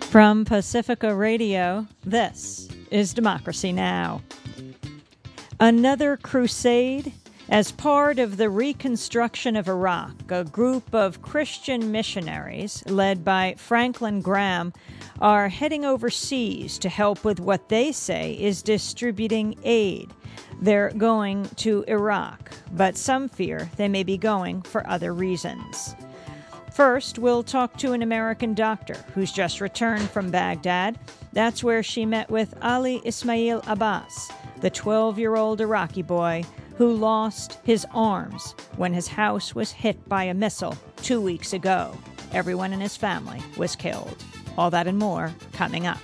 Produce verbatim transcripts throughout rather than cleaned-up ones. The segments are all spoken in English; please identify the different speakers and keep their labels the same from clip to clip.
Speaker 1: From Pacifica Radio, this is Democracy Now! Another crusade? As part of the reconstruction of Iraq, a group of Christian missionaries, led by Franklin Graham, are heading overseas to help with what they say is distributing aid. They're going to Iraq, but some fear they may be going for other reasons. First, we'll talk to an American doctor who's just returned from Baghdad. That's where she met with Ali Ismail Abbas, the twelve-year-old Iraqi boy who lost his arms when his house was hit by a missile two weeks ago. Everyone in his family was killed. All that and more coming up.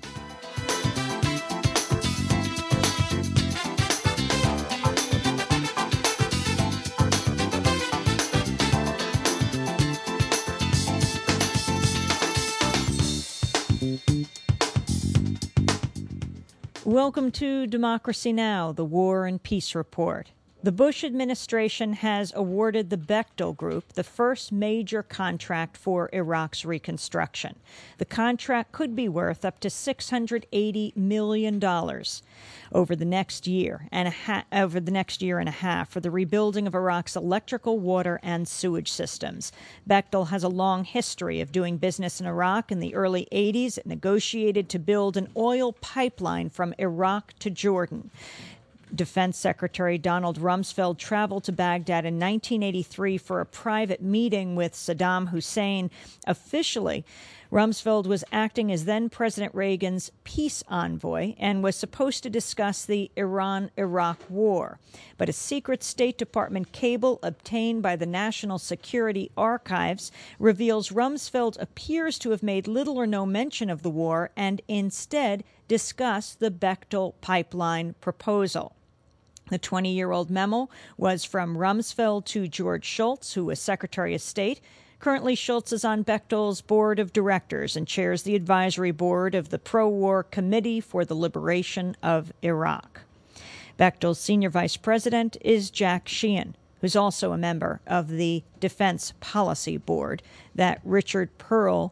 Speaker 1: Welcome to Democracy Now!, the War and Peace Report. The Bush administration has awarded the Bechtel Group the first major contract for Iraq's reconstruction. The contract could be worth up to six hundred eighty million dollars over the next year and a ha- over the next year and a half for the rebuilding of Iraq's electrical, water, and sewage systems. Bechtel has a long history of doing business in Iraq. In the early eighties, it negotiated to build an oil pipeline from Iraq to Jordan. Defense Secretary Donald Rumsfeld traveled to Baghdad in nineteen eighty-three for a private meeting with Saddam Hussein. Officially, Rumsfeld was acting as then-President Reagan's peace envoy and was supposed to discuss the Iran-Iraq war. But a secret State Department cable obtained by the National Security Archives reveals Rumsfeld appears to have made little or no mention of the war and instead discussed the Bechtel pipeline proposal. The twenty-year-old memo was from Rumsfeld to George Shultz, who was Secretary of State. Currently, Shultz is on Bechtel's board of directors and chairs the advisory board of the pro-war Committee for the Liberation of Iraq. Bechtel's senior vice president is Jack Sheehan, who's also a member of the Defense Policy Board that Richard Pearl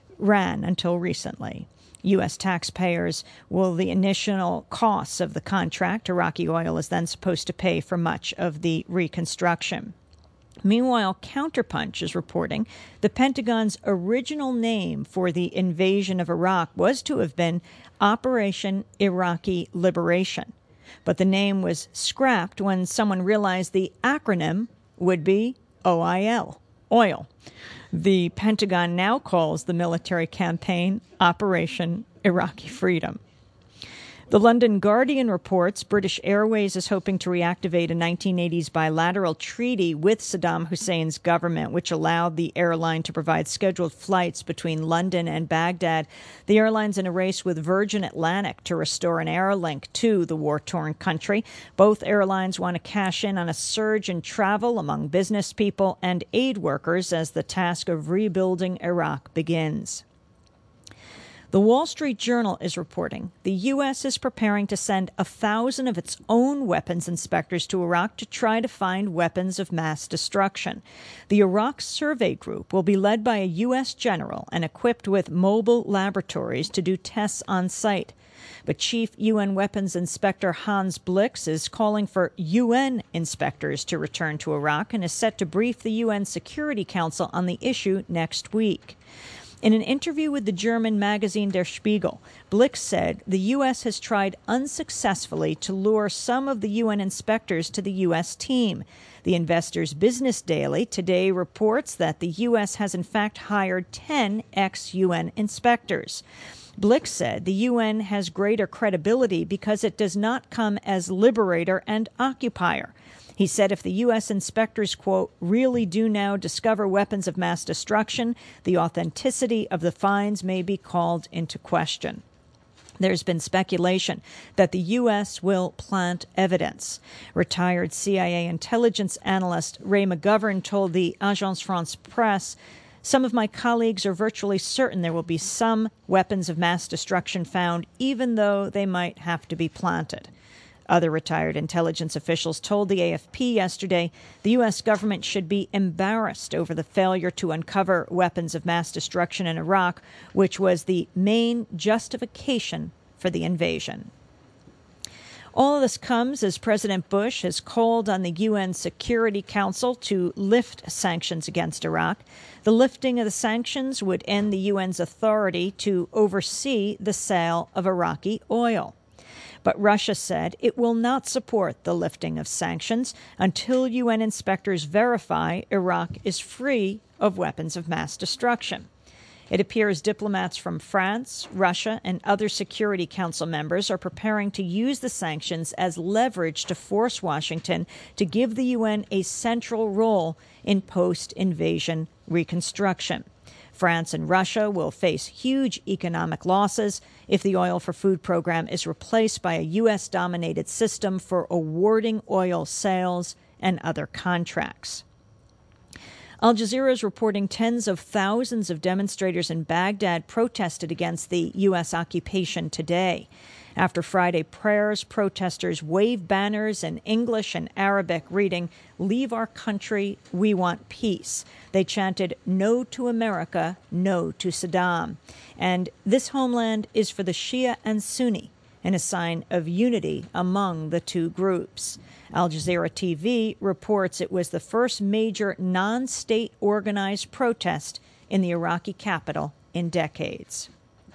Speaker 1: ran until recently. U S taxpayers will the initial costs of the contract. Iraqi oil is then supposed to pay for much of the reconstruction. Meanwhile, Counterpunch is reporting the Pentagon's original name for the invasion of Iraq was to have been Operation Iraqi Liberation. But the name was scrapped when someone realized the acronym would be O I L, oil. The Pentagon now calls the military campaign Operation Iraqi Freedom. The London Guardian reports British Airways is hoping to reactivate a nineteen eighties bilateral treaty with Saddam Hussein's government, which allowed the airline to provide scheduled flights between London and Baghdad. The airline's in a race with Virgin Atlantic to restore an air link to the war-torn country. Both airlines want to cash in on a surge in travel among business people and aid workers as the task of rebuilding Iraq begins. The Wall Street Journal is reporting the U S is preparing to send a thousand of its own weapons inspectors to Iraq to try to find weapons of mass destruction. The Iraq Survey Group will be led by a U S general and equipped with mobile laboratories to do tests on site. But Chief U N Weapons Inspector Hans Blix is calling for U N inspectors to return to Iraq and is set to brief the U N Security Council on the issue next week. In an interview with the German magazine Der Spiegel, Blix said the U S has tried unsuccessfully to lure some of the U N inspectors to the U S team. The Investor's Business Daily today reports that the U S has in fact hired ten ex-U N inspectors. Blix said the U N has greater credibility because it does not come as liberator and occupier. He said if the U S inspectors, quote, really do now discover weapons of mass destruction, the authenticity of the finds may be called into question. There's been speculation that the U S will plant evidence. Retired C I A intelligence analyst Ray McGovern told the Agence France-Presse, some of my colleagues are virtually certain there will be some weapons of mass destruction found, even though they might have to be planted. Other retired intelligence officials told the A F P yesterday the U S government should be embarrassed over the failure to uncover weapons of mass destruction in Iraq, which was the main justification for the invasion. All of this comes as President Bush has called on the U N Security Council to lift sanctions against Iraq. The lifting of the sanctions would end the U N's authority to oversee the sale of Iraqi oil. But Russia said it will not support the lifting of sanctions until U N inspectors verify Iraq is free of weapons of mass destruction. It appears diplomats from France, Russia, and other Security Council members are preparing to use the sanctions as leverage to force Washington to give the U N a central role in post-invasion reconstruction. France and Russia will face huge economic losses if the Oil for Food program is replaced by a U S-dominated system for awarding oil sales and other contracts. Al Jazeera is reporting tens of thousands of demonstrators in Baghdad protested against the U S occupation today. After Friday prayers, protesters waved banners in English and Arabic reading, "Leave our country, we want peace." They chanted, "No to America, no to Saddam." And this homeland is for the Shia and Sunni, in a sign of unity among the two groups. Al Jazeera T V reports it was the first major non-state organized protest in the Iraqi capital in decades.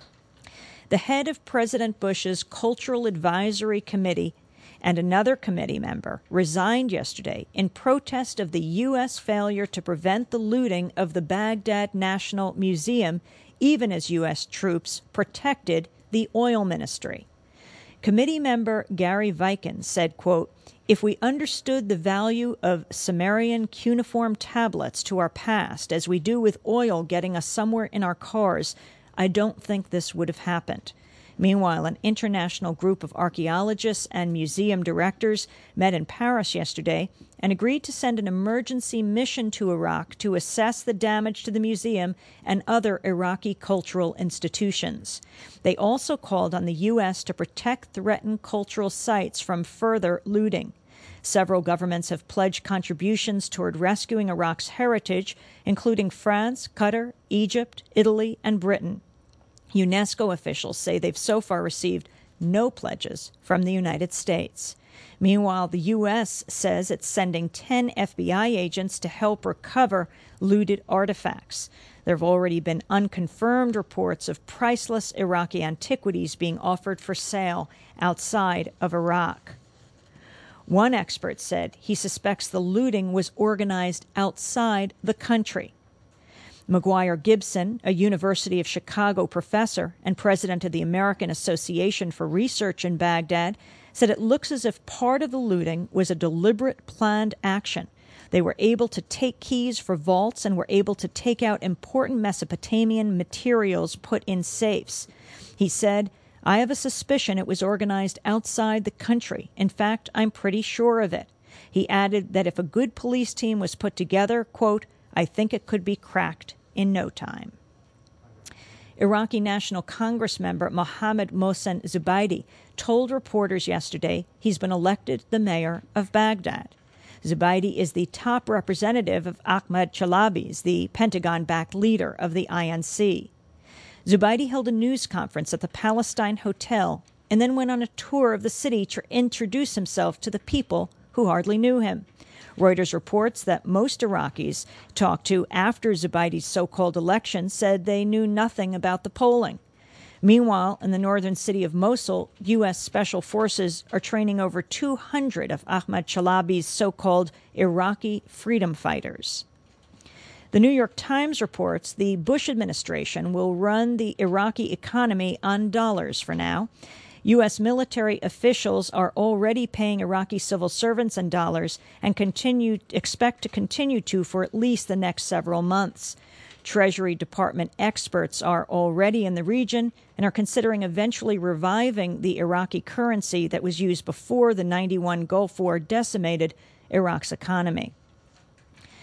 Speaker 1: The head of President Bush's Cultural Advisory Committee and another committee member resigned yesterday in protest of the U S failure to prevent the looting of the Baghdad National Museum, even as U S troops protected the oil ministry. Committee member Gary Viken said, quote, "If we understood the value of Sumerian cuneiform tablets to our past as we do with oil getting us somewhere in our cars, I don't think this would have happened." Meanwhile, an international group of archaeologists and museum directors met in Paris yesterday and agreed to send an emergency mission to Iraq to assess the damage to the museum and other Iraqi cultural institutions. They also called on the U S to protect threatened cultural sites from further looting. Several governments have pledged contributions toward rescuing Iraq's heritage, including France, Qatar, Egypt, Italy, and Britain. UNESCO officials say they've so far received no pledges from the United States. Meanwhile, the U S says it's sending ten F B I agents to help recover looted artifacts. There have already been unconfirmed reports of priceless Iraqi antiquities being offered for sale outside of Iraq. One expert said he suspects the looting was organized outside the country. McGuire Gibson, a University of Chicago professor and president of the American Association for Research in Baghdad, said it looks as if part of the looting was a deliberate, planned action. They were able to take keys for vaults and were able to take out important Mesopotamian materials put in safes. He said, "I have a suspicion it was organized outside the country. In fact, I'm pretty sure of it." He added that if a good police team was put together, quote, "I think it could be cracked in no time." Iraqi National Congress member Mohammad Mohsen Zubaidi told reporters yesterday he's been elected the mayor of Baghdad. Zubaidi is the top representative of Ahmad Chalabi's, the Pentagon-backed leader of the I N C. Zubaidi held a news conference at the Palestine Hotel and then went on a tour of the city to introduce himself to the people who hardly knew him. Reuters reports that most Iraqis talked to after Zubaidi's so-called election said they knew nothing about the polling. Meanwhile, in the northern city of Mosul, U S Special Forces are training over two hundred of Ahmad Chalabi's so-called Iraqi freedom fighters. The New York Times reports the Bush administration will run the Iraqi economy on dollars for now. U S military officials are already paying Iraqi civil servants in dollars and continue expect to continue to for at least the next several months. Treasury Department experts are already in the region and are considering eventually reviving the Iraqi currency that was used before the ninety-one Gulf War decimated Iraq's economy.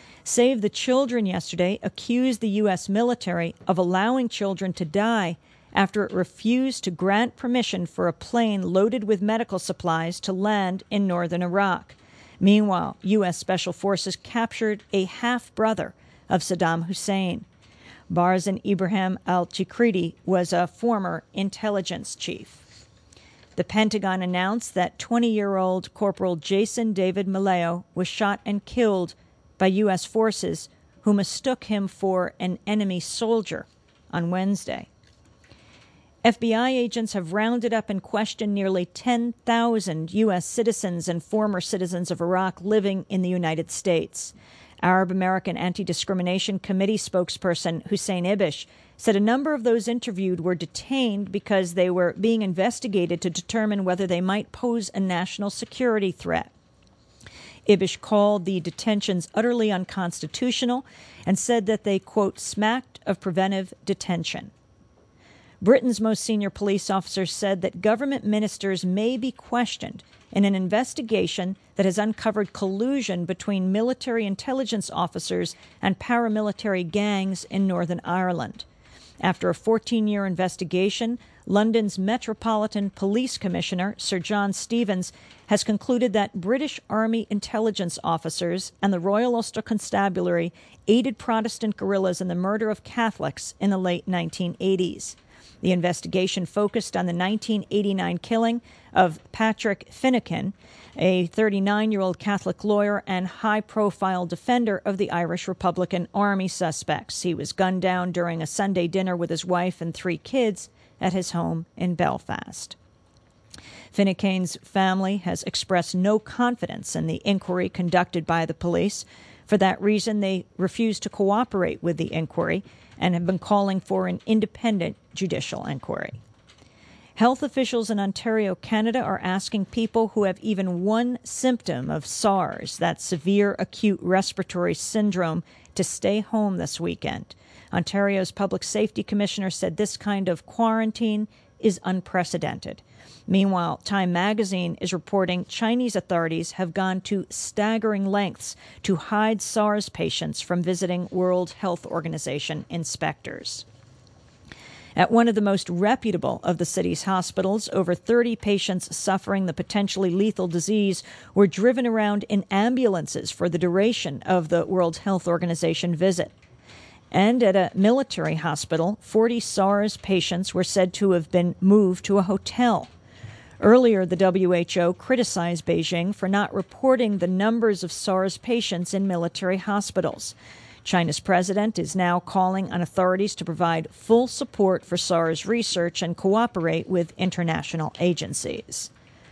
Speaker 1: Save the Children yesterday accused the U S military of allowing children to die after it refused to grant permission for a plane loaded with medical supplies to land in northern Iraq. Meanwhile, U S Special Forces captured a half-brother of Saddam Hussein. Barzan Ibrahim al-Chikriti was a former intelligence chief. The Pentagon announced that twenty-year-old Corporal Jason David Maleo was shot and killed by U S forces who mistook him for an enemy soldier on Wednesday. F B I agents have rounded up and questioned nearly ten thousand U S citizens and former citizens of Iraq living in the United States. Arab American Anti-Discrimination Committee spokesperson Hussein Ibish said a number of those interviewed were detained because they were being investigated to determine whether they might pose a national security threat. Ibish called the detentions utterly unconstitutional and said that they, quote, smacked of preventive detention. Britain's most senior police officer said that government ministers may be questioned in an investigation that has uncovered collusion between military intelligence officers and paramilitary gangs in Northern Ireland. After a fourteen-year investigation, London's Metropolitan Police Commissioner, Sir John Stevens, has concluded that British Army intelligence officers and the Royal Ulster Constabulary aided Protestant guerrillas in the murder of Catholics in the late nineteen eighties. The investigation focused on the nineteen eighty-nine killing of Patrick Finnegan, a thirty-nine-year-old Catholic lawyer and high-profile defender of the Irish Republican Army suspects. He was gunned down during a Sunday dinner with his wife and three kids at his home in Belfast. Finnegan's family has expressed no confidence in the inquiry conducted by the police. For that reason, they refuse to cooperate with the inquiry and have been calling for an independent judicial inquiry. Health officials in Ontario, Canada, are asking people who have even one symptom of SARS, that severe acute respiratory syndrome, to stay home this weekend. Ontario's Public Safety Commissioner said this kind of quarantine is unprecedented. Meanwhile, Time magazine is reporting Chinese authorities have gone to staggering lengths to hide SARS patients from visiting World Health Organization inspectors. At one of the most reputable of the city's hospitals, over thirty patients suffering the potentially lethal disease were driven around in ambulances for the duration of the World Health Organization visit. And at a military hospital, forty SARS patients were said to have been moved to a hotel. Earlier, the W H O criticized Beijing for not reporting the numbers of SARS patients in military hospitals. China's president is now calling on authorities to provide full support for SARS research and cooperate with international agencies.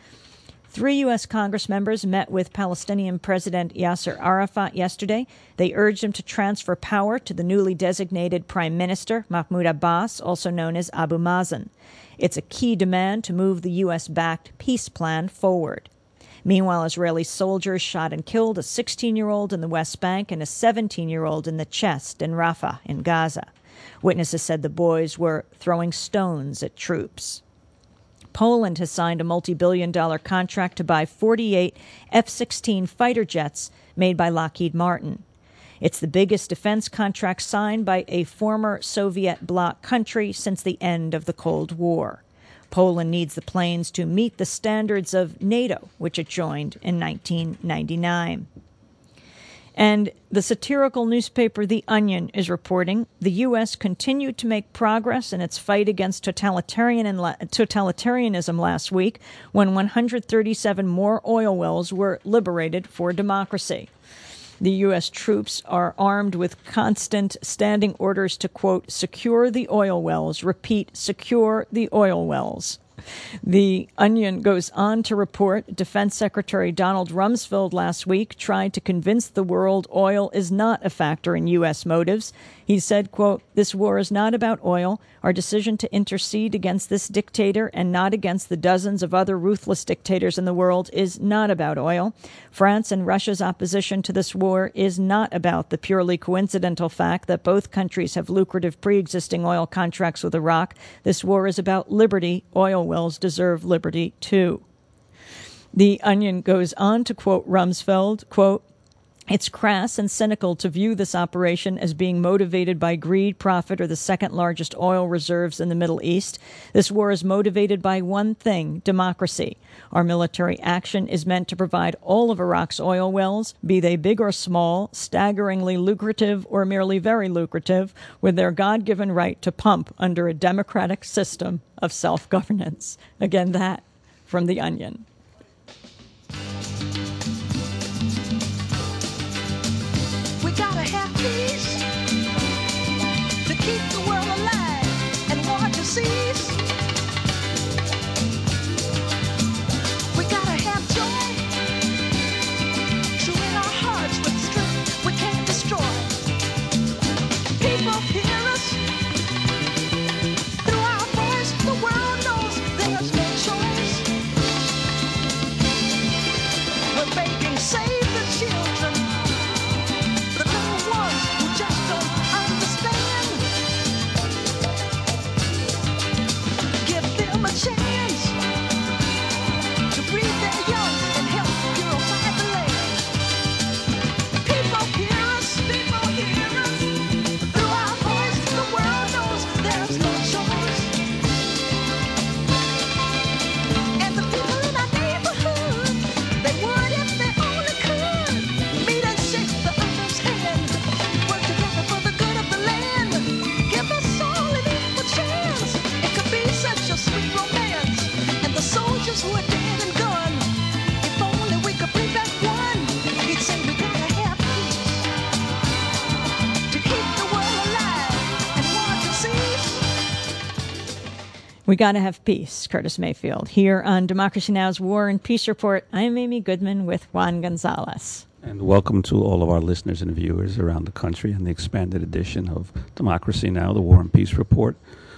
Speaker 1: Three U S Congress members met with Palestinian President Yasser Arafat yesterday. They urged him to transfer power to the newly designated Prime Minister, Mahmoud Abbas, also known as Abu Mazen. It's a key demand to move the U S-backed peace plan forward. Meanwhile, Israeli soldiers shot and killed a sixteen-year-old in the West Bank and a seventeen-year-old in the chest in Rafah in Gaza. Witnesses said the boys were throwing stones at troops. Poland has signed a multi-billion dollar contract to buy forty-eight F sixteen fighter jets made by Lockheed Martin. It's the biggest defense contract signed by a former Soviet bloc country since the end of the Cold War. Poland needs the planes to meet the standards of NATO, which it joined in nineteen ninety-nine. And the satirical newspaper The Onion is reporting the U S continued to make progress in its fight against totalitarian and la- totalitarianism last week when one hundred thirty-seven more oil wells were liberated for democracy. The U S troops are armed with constant standing orders to, quote, secure the oil wells. Repeat, secure the oil wells. The Onion goes on to report Defense Secretary Donald Rumsfeld last week tried to convince the world oil is not a factor in U S motives. He said, quote, this war is not about oil. Our decision to intercede against this dictator and not against the dozens of other ruthless dictators in the world is not about oil. France and Russia's opposition to this war is not about the purely coincidental fact that both countries have lucrative pre-existing oil contracts with Iraq. This war is about liberty. Oil wells deserve liberty, too. The Onion goes on to quote Rumsfeld, quote, It's crass and cynical to view this operation as being motivated by greed, profit, or the second largest oil reserves in the Middle East. This war is motivated by one thing: democracy. Our military action is meant to provide all of Iraq's oil wells, be they big or small, staggeringly lucrative or merely very lucrative, with their God-given right to pump under a democratic system of self-governance. Again, that from The Onion.
Speaker 2: We gotta have peace to keep the world alive and war to cease. We gotta have joy, true in our hearts with strength we can't destroy. People hear us through our voice. The world knows there's no choice. We're begging, save the children.
Speaker 1: We got to have peace, Curtis Mayfield. Here on Democracy Now!'s War and Peace Report, I'm Amy Goodman with Juan Gonzalez.
Speaker 3: And welcome to all of our listeners and viewers around the country in the expanded edition of Democracy Now!, the War and Peace Report.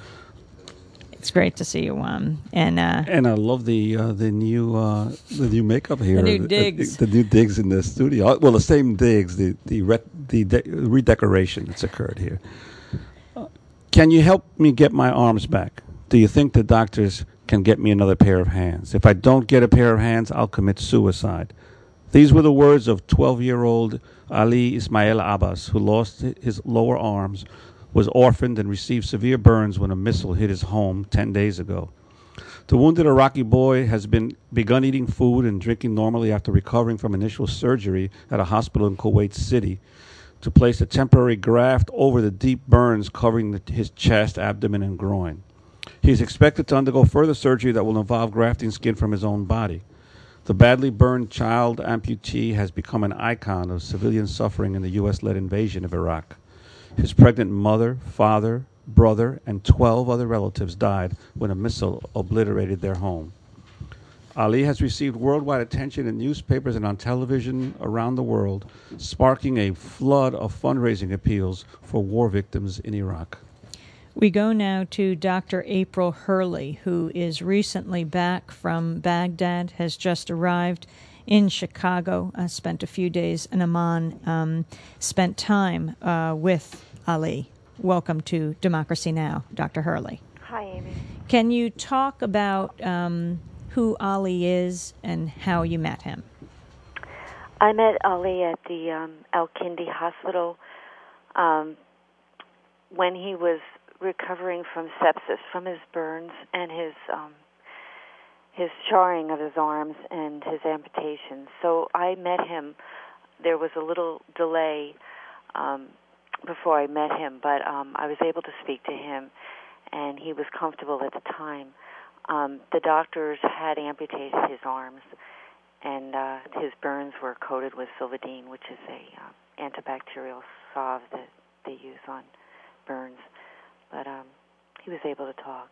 Speaker 1: It's great to see you, Juan. And uh,
Speaker 3: and I love the uh, the new uh, the new makeup here.
Speaker 1: The new digs.
Speaker 3: The, the, the new digs in the studio. Well, the same digs, the the, re- the de- redecoration that's occurred here. Uh, can you help me get my arms back? Do you think the doctors can get me another pair of hands? If I don't get a pair of hands, I'll commit suicide. These were the words of twelve-year-old Ali Ismail Abbas, who lost his lower arms, was orphaned, and received severe burns when a missile hit his home ten days ago. The wounded Iraqi boy has been begun eating food and drinking normally after recovering from initial surgery at a hospital in Kuwait City to place a temporary graft over the deep burns covering the, his chest, abdomen, and groin. He is expected to undergo further surgery that will involve grafting skin from his own body. The badly burned child amputee has become an icon of civilian suffering in the U S-led invasion of Iraq. His pregnant mother, father, brother, and twelve other relatives died when a missile obliterated their home. Ali has received worldwide attention in newspapers and on television around the world, sparking a flood of fundraising appeals for war victims in Iraq.
Speaker 1: We go now to Doctor April Hurley, who is recently back from Baghdad, has just arrived in Chicago, uh, spent a few days in Amman, um, spent time uh, with Ali. Welcome to Democracy Now!, Doctor Hurley.
Speaker 4: Hi, Amy.
Speaker 1: Can you talk about um, who Ali is and how you met him?
Speaker 4: I met Ali at the um, Al-Kindi Hospital um, when he was recovering from sepsis, from his burns and his um, his charring of his arms and his amputations. So I met him. There was a little delay um, before I met him, but um, I was able to speak to him, and he was comfortable at the time. Um, the doctors had amputated his arms, and uh, his burns were coated with Silvadene, which is a uh, antibacterial salve that they use on burns. But um, he was able to talk.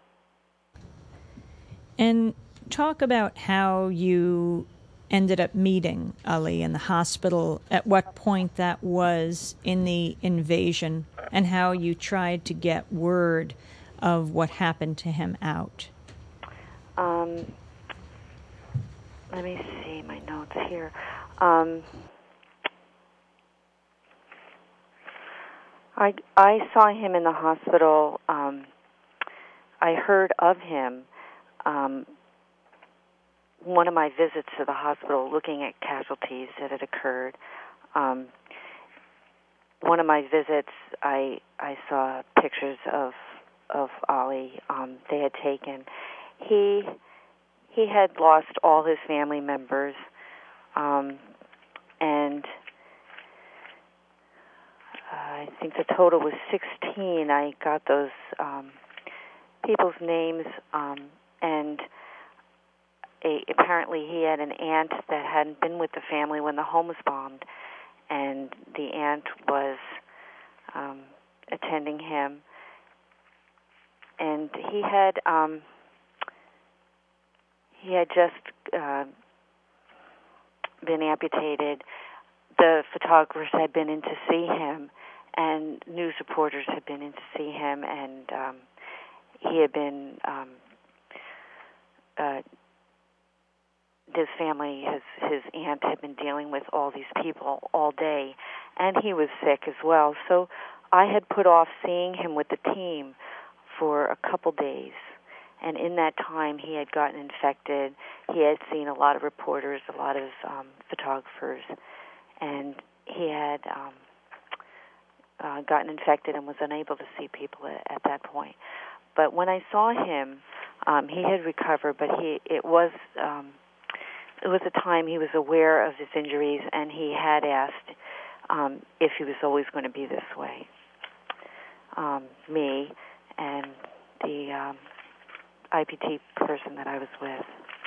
Speaker 1: And talk about how you ended up meeting Ali in the hospital, at what point that was in the invasion, and how you tried to get word of what happened to him out.
Speaker 4: Um, let me see my notes here. Um, I, I saw him in the hospital. Um, I heard of him. Um, one of my visits to the hospital looking at casualties that had occurred, Um, one of my visits, I I saw pictures of of Ali. Um, they had taken. He he had lost all his family members, um, and uh, I think the total was sixteen. I got those um, people's names, um, and a, apparently he had an aunt that hadn't been with the family when the home was bombed, and the aunt was um, attending him, and he had um, he had just uh, been amputated. The photographers had been in to see him, and news reporters had been in to see him, and um, he had been um, uh, his family, his his aunt had been dealing with all these people all day, and he was sick as well. So I had put off seeing him with the team for a couple days, and in that time he had gotten infected. He had seen a lot of reporters, a lot of um, photographers, and he had um, uh, gotten infected and was unable to see people at, at that point. But when I saw him, um, he had recovered, but he it was um, it was a time he was aware of his injuries, and he had asked um, if he was always going to be this way. Um, me and the um, I P T person that I was with.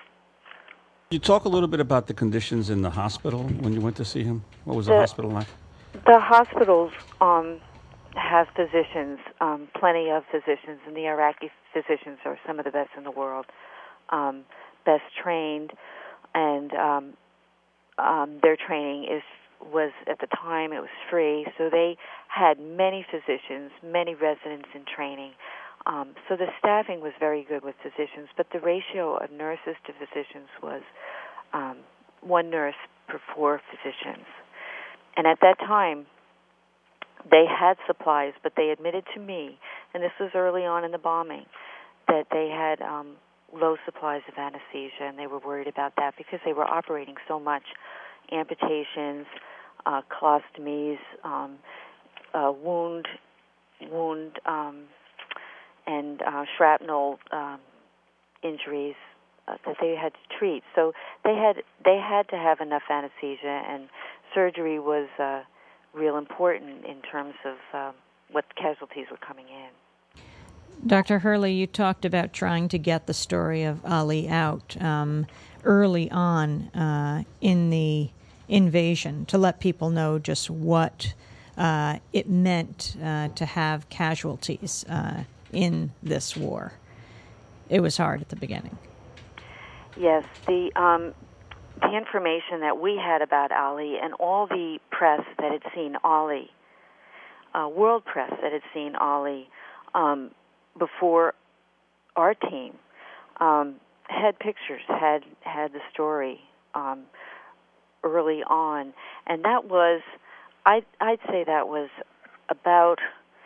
Speaker 3: You talk a little bit about the conditions in the hospital when you went to see him. What was the,
Speaker 4: the
Speaker 3: hospital like?
Speaker 4: The hospitals um, have physicians, um, plenty of physicians, and the Iraqi physicians are some of the best in the world, um, best trained, and um, um, their training is was at the time it was free, so they had many physicians, many residents in training. Um, so the staffing was very good with physicians, but the ratio of nurses to physicians was um, one nurse per four physicians. And at that time, they had supplies, but they admitted to me, and this was early on in the bombing, that they had um, low supplies of anesthesia, and they were worried about that because they were operating so much amputations, uh, colostomies, um, uh, wound, wound, um, and uh, shrapnel um, injuries uh, that they had to treat. So they had they had to have enough anesthesia, and surgery was uh, real important in terms of uh, what casualties were coming in.
Speaker 1: Doctor Hurley, you talked about trying to get the story of Ali out um, early on uh, in the invasion to let people know just what uh, it meant uh, to have casualties uh, in this war. It was hard at the beginning.
Speaker 4: Yes, the um, the information that we had about Ali and all the press that had seen Ali, uh, world press that had seen Ali um, before our team, um, had pictures, had had the story um, early on, and that was, I'd, I'd say that was about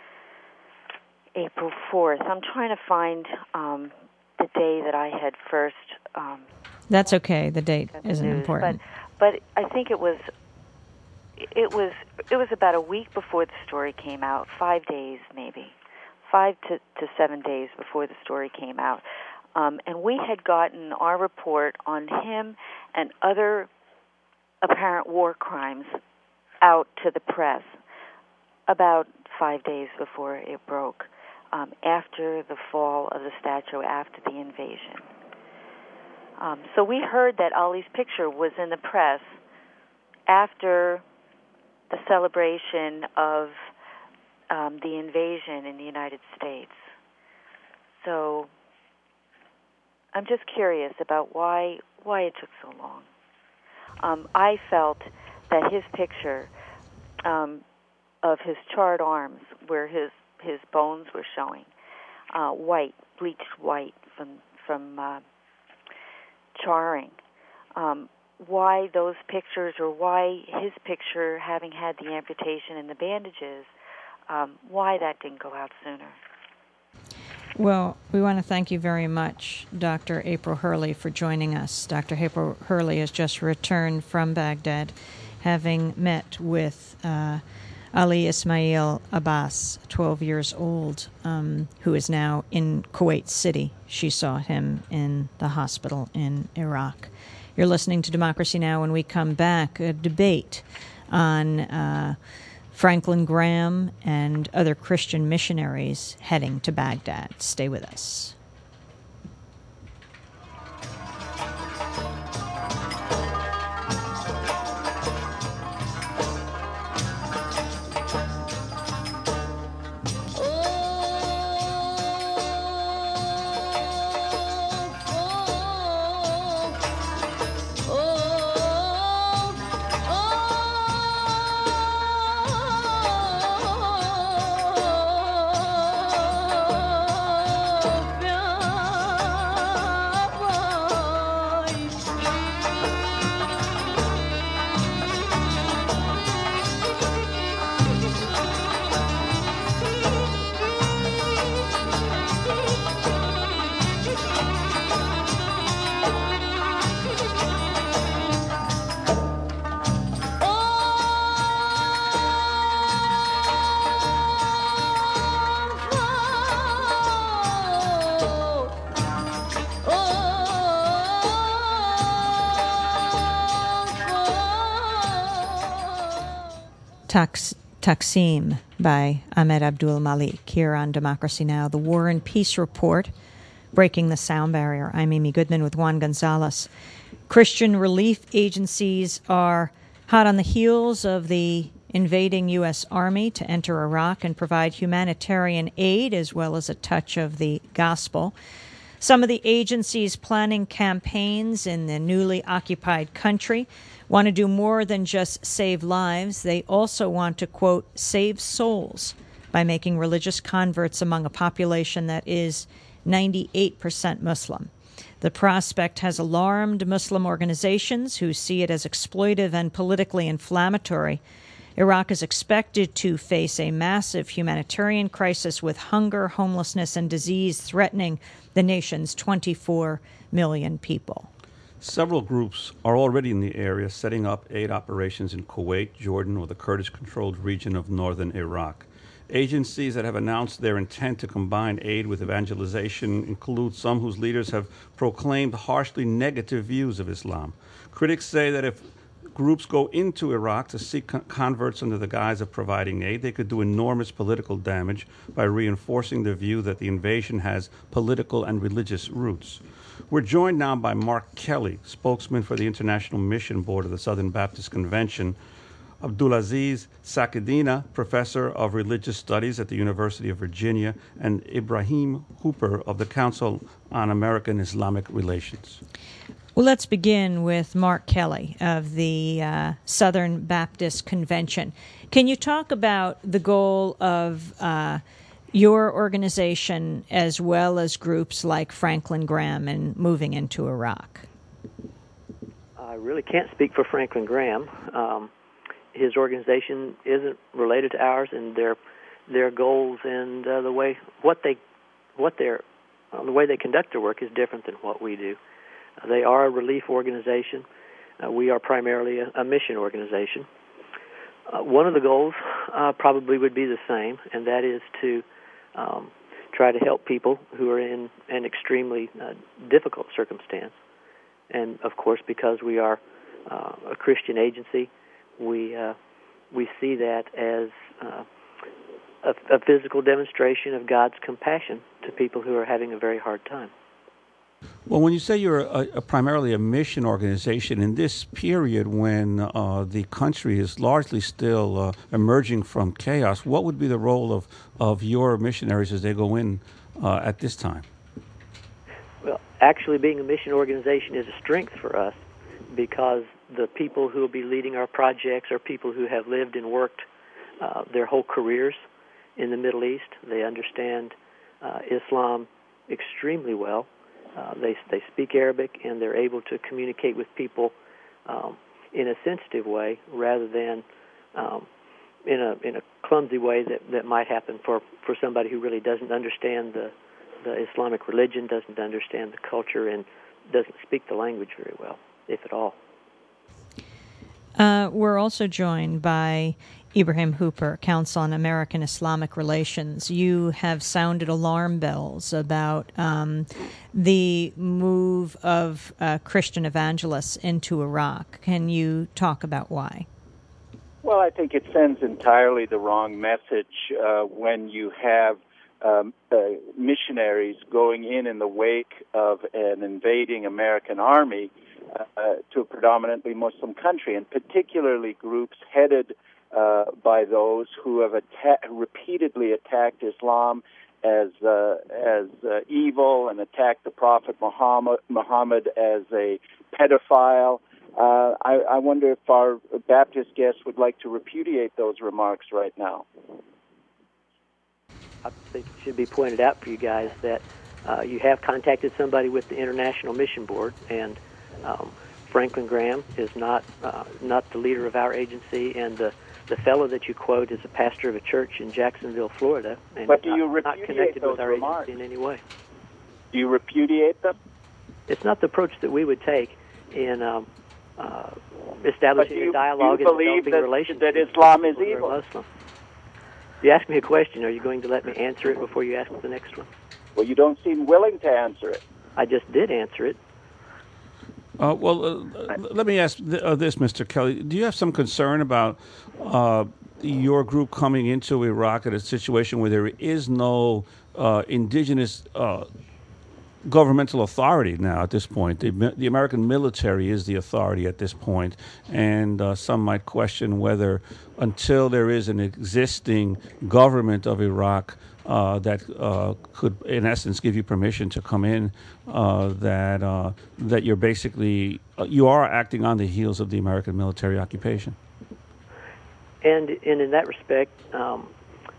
Speaker 4: April fourth. I'm trying to find um, the day that I had first. Um,
Speaker 1: That's okay. The date isn't
Speaker 4: news,
Speaker 1: important.
Speaker 4: But, but I think it was. It was. It was about a week before the story came out. Five days, maybe, five to, to seven days before the story came out, um, and we had gotten our report on him and other apparent war crimes out to the press about five days before it broke. Um, after the fall of the statue, after the invasion. Um, so we heard that Ali's picture was in the press after the celebration of um, the invasion in the United States. So I'm just curious about why why it took so long. Um, I felt that his picture um, of his charred arms, where his his bones were showing, uh, white, bleached white from from uh, charring. Um, why those pictures, or why his picture, having had the amputation and the bandages, um, why that didn't go out sooner?
Speaker 1: Well, we want to thank you very much, Doctor April Hurley, for joining us. Doctor April Hurley has just returned from Baghdad, having met with uh, Ali Ismail Abbas, twelve years old, um, who is now in Kuwait City. She saw him in the hospital in Iraq. You're listening to Democracy Now! When we come back, a debate on uh, Franklin Graham and other Christian missionaries heading to Baghdad. Stay with us. Taks- Taksim by Ahmed Abdul Malik here on Democracy Now!, the War and Peace Report, breaking the sound barrier. I'm Amy Goodman with Juan Gonzalez. Christian relief agencies are hot on the heels of the invading U S. Army to enter Iraq and provide humanitarian aid as well as a touch of the gospel. Some of the agencies planning campaigns in the newly occupied country want to do more than just save lives. They also want to, quote, save souls by making religious converts among a population that is ninety-eight percent Muslim. The prospect has alarmed Muslim organizations who see it as exploitive and politically inflammatory. Iraq is expected to face a massive humanitarian crisis with hunger, homelessness, and disease threatening the nation's twenty-four million people.
Speaker 3: Several groups are already in the area setting up aid operations in Kuwait, Jordan, or the Kurdish-controlled region of northern Iraq. Agencies that have announced their intent to combine aid with evangelization include some whose leaders have proclaimed harshly negative views of Islam. Critics say that if groups go into Iraq to seek con- converts under the guise of providing aid, they could do enormous political damage by reinforcing the view that the invasion has political and religious roots. We're joined now by Mark Kelly, spokesman for the International Mission Board of the Southern Baptist Convention, Abdulaziz Sakidina, professor of religious studies at the University of Virginia, and Ibrahim Hooper of the Council on American Islamic Relations.
Speaker 1: Well, let's begin with Mark Kelly of the uh, Southern Baptist Convention. Can you talk about the goal of uh, your organization as well as groups like Franklin Graham in moving into Iraq?
Speaker 5: I really can't speak for Franklin Graham. Um, his organization isn't related to ours, and their their goals and uh, the way what they what their uh, the way they conduct their work is different than what we do. Uh, they are a relief organization. Uh, we are primarily a, a mission organization. Uh, one of the goals uh, probably would be the same, and that is to um, try to help people who are in an extremely uh, difficult circumstance. And, of course, because we are uh, a Christian agency, we uh, we see that as uh, a, a physical demonstration of God's compassion to people who are having a very hard time.
Speaker 3: Well, when you say you're a, a primarily a mission organization, in this period when uh, the country is largely still uh, emerging from chaos, what would be the role of, of your missionaries as they go in uh, at this time?
Speaker 5: Well, actually being a mission organization is a strength for us because the people who will be leading our projects are people who have lived and worked uh, their whole careers in the Middle East. They understand uh, Islam extremely well. Uh, they they speak Arabic, and they're able to communicate with people um, in a sensitive way rather than um, in a in a clumsy way that, that might happen for, for somebody who really doesn't understand the, the Islamic religion, doesn't understand the culture, and doesn't speak the language very well, if at all.
Speaker 1: Uh, we're also joined by Ibrahim Hooper, Council on American Islamic Relations. You have sounded alarm bells about um, the move of uh, Christian evangelists into Iraq. Can you talk about why?
Speaker 6: Well, I think it sends entirely the wrong message uh, when you have um, uh, missionaries going in in the wake of an invading American army uh, to a predominantly Muslim country, and particularly groups headed uh, by those who have atta- repeatedly attacked Islam as uh, as uh, evil and attacked the Prophet Muhammad, Muhammad as a pedophile. Uh, I, I wonder if our Baptist guests would like to repudiate those remarks right now.
Speaker 5: I think it should be pointed out for you guys that uh, you have contacted somebody with the International Mission Board, and um, Franklin Graham is not uh, not the leader of our agency, and the, the fellow that you quote is a pastor of a church in Jacksonville, Florida, and
Speaker 6: but do you
Speaker 5: not, not connected
Speaker 6: those
Speaker 5: with our
Speaker 6: remarks?
Speaker 5: agency in any way.
Speaker 6: Do you repudiate them?
Speaker 5: It's not the approach that we would take in um, uh, establishing
Speaker 6: you,
Speaker 5: a dialogue
Speaker 6: you
Speaker 5: and
Speaker 6: believe
Speaker 5: developing
Speaker 6: that,
Speaker 5: relations.
Speaker 6: that Islam is
Speaker 5: with
Speaker 6: evil?
Speaker 5: Muslim. You ask me a question. Are you going to let me answer it before you ask the next one?
Speaker 6: Well, you don't seem willing to answer it.
Speaker 5: I just did answer it.
Speaker 3: Uh, well, uh, let me ask th- uh, this, Mister Kelly. Do you have some concern about uh, your group coming into Iraq at a situation where there is no uh, indigenous uh, governmental authority now at this point? The, the American military is the authority at this point, and uh, some might question whether until there is an existing government of Iraq uh, that uh, could, in essence, give you permission to come in, uh, that uh, that you're basically, uh, you are acting on the heels of the American military occupation.
Speaker 5: And, and in that respect, um,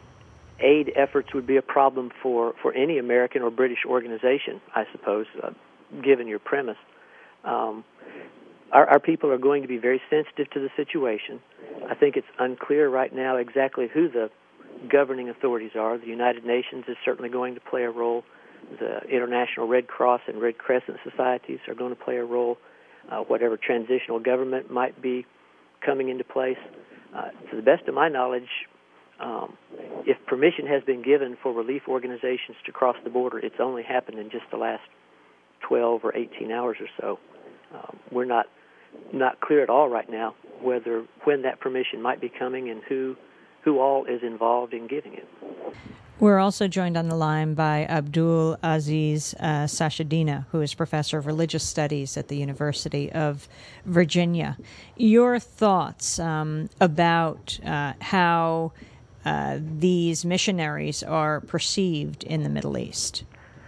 Speaker 5: aid efforts would be a problem for, for any American or British organization, I suppose, uh, given your premise. Um, our, our people are going to be very sensitive to the situation. I think it's unclear right now exactly who the governing authorities are. The United Nations is certainly going to play a role. The International Red Cross and Red Crescent societies are going to play a role. Uh, whatever transitional government might be coming into place. Uh, to the best of my knowledge, Um, if permission has been given for relief organizations to cross the border, it's only happened in just the last twelve or eighteen hours or so. Um, we're not not clear at all right now whether when that permission might be coming and who who all is involved in giving it.
Speaker 1: We're also joined on the line by Abdul Aziz uh, Sachedina, who is professor of religious studies at the University of Virginia. Your thoughts um, about uh, how Uh, these missionaries are perceived in the Middle East?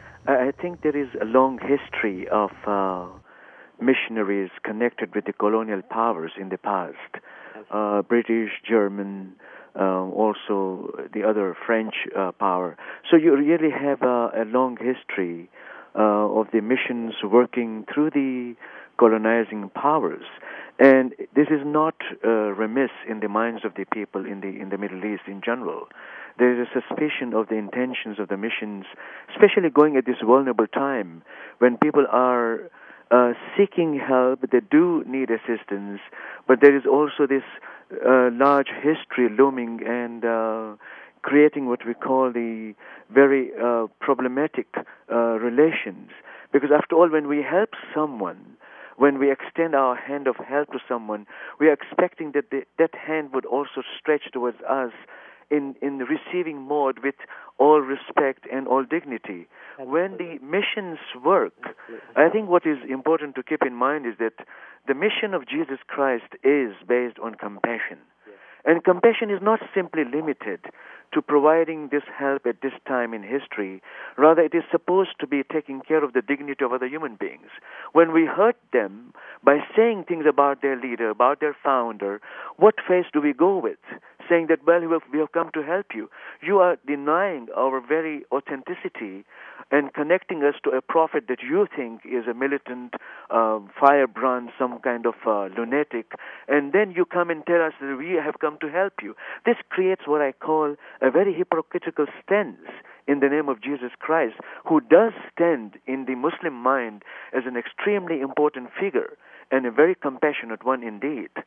Speaker 7: I think there is a long history of uh, missionaries connected with the colonial powers in the past. Uh, British, German, uh, also the other French uh, power. So you really have a, a long history uh, of the missions working through the colonizing powers. And this is not uh, remiss in the minds of the people in the in the Middle East in general. There is a suspicion of the intentions of the missions, especially going at this vulnerable time when people are uh, seeking help. They do need assistance, but there is also this uh, large history looming and uh, creating what we call the very uh, problematic uh, relations. Because after all, when we help someone, when we extend our hand of help to someone, we are expecting that the, that hand would also stretch towards us in, in the receiving mode with all respect and all dignity. Absolutely. When the missions work, Absolutely. I think what is important to keep in mind is that the mission of Jesus Christ is based on compassion. Yes. And compassion is not simply limited to providing this help at this time in history. Rather, it is supposed to be taking care of the dignity of other human beings. When we hurt them by saying things about their leader, about their founder, what face do we go with? Saying that, well, we have, we have come to help you. You are denying our very authenticity and connecting us to a prophet that you think is a militant, uh, firebrand, some kind of uh, lunatic, and then you come and tell us that we have come to help you. This creates what I call a very hypocritical stance in the name of Jesus Christ, who does stand in the Muslim mind as an extremely important figure and a very compassionate one indeed.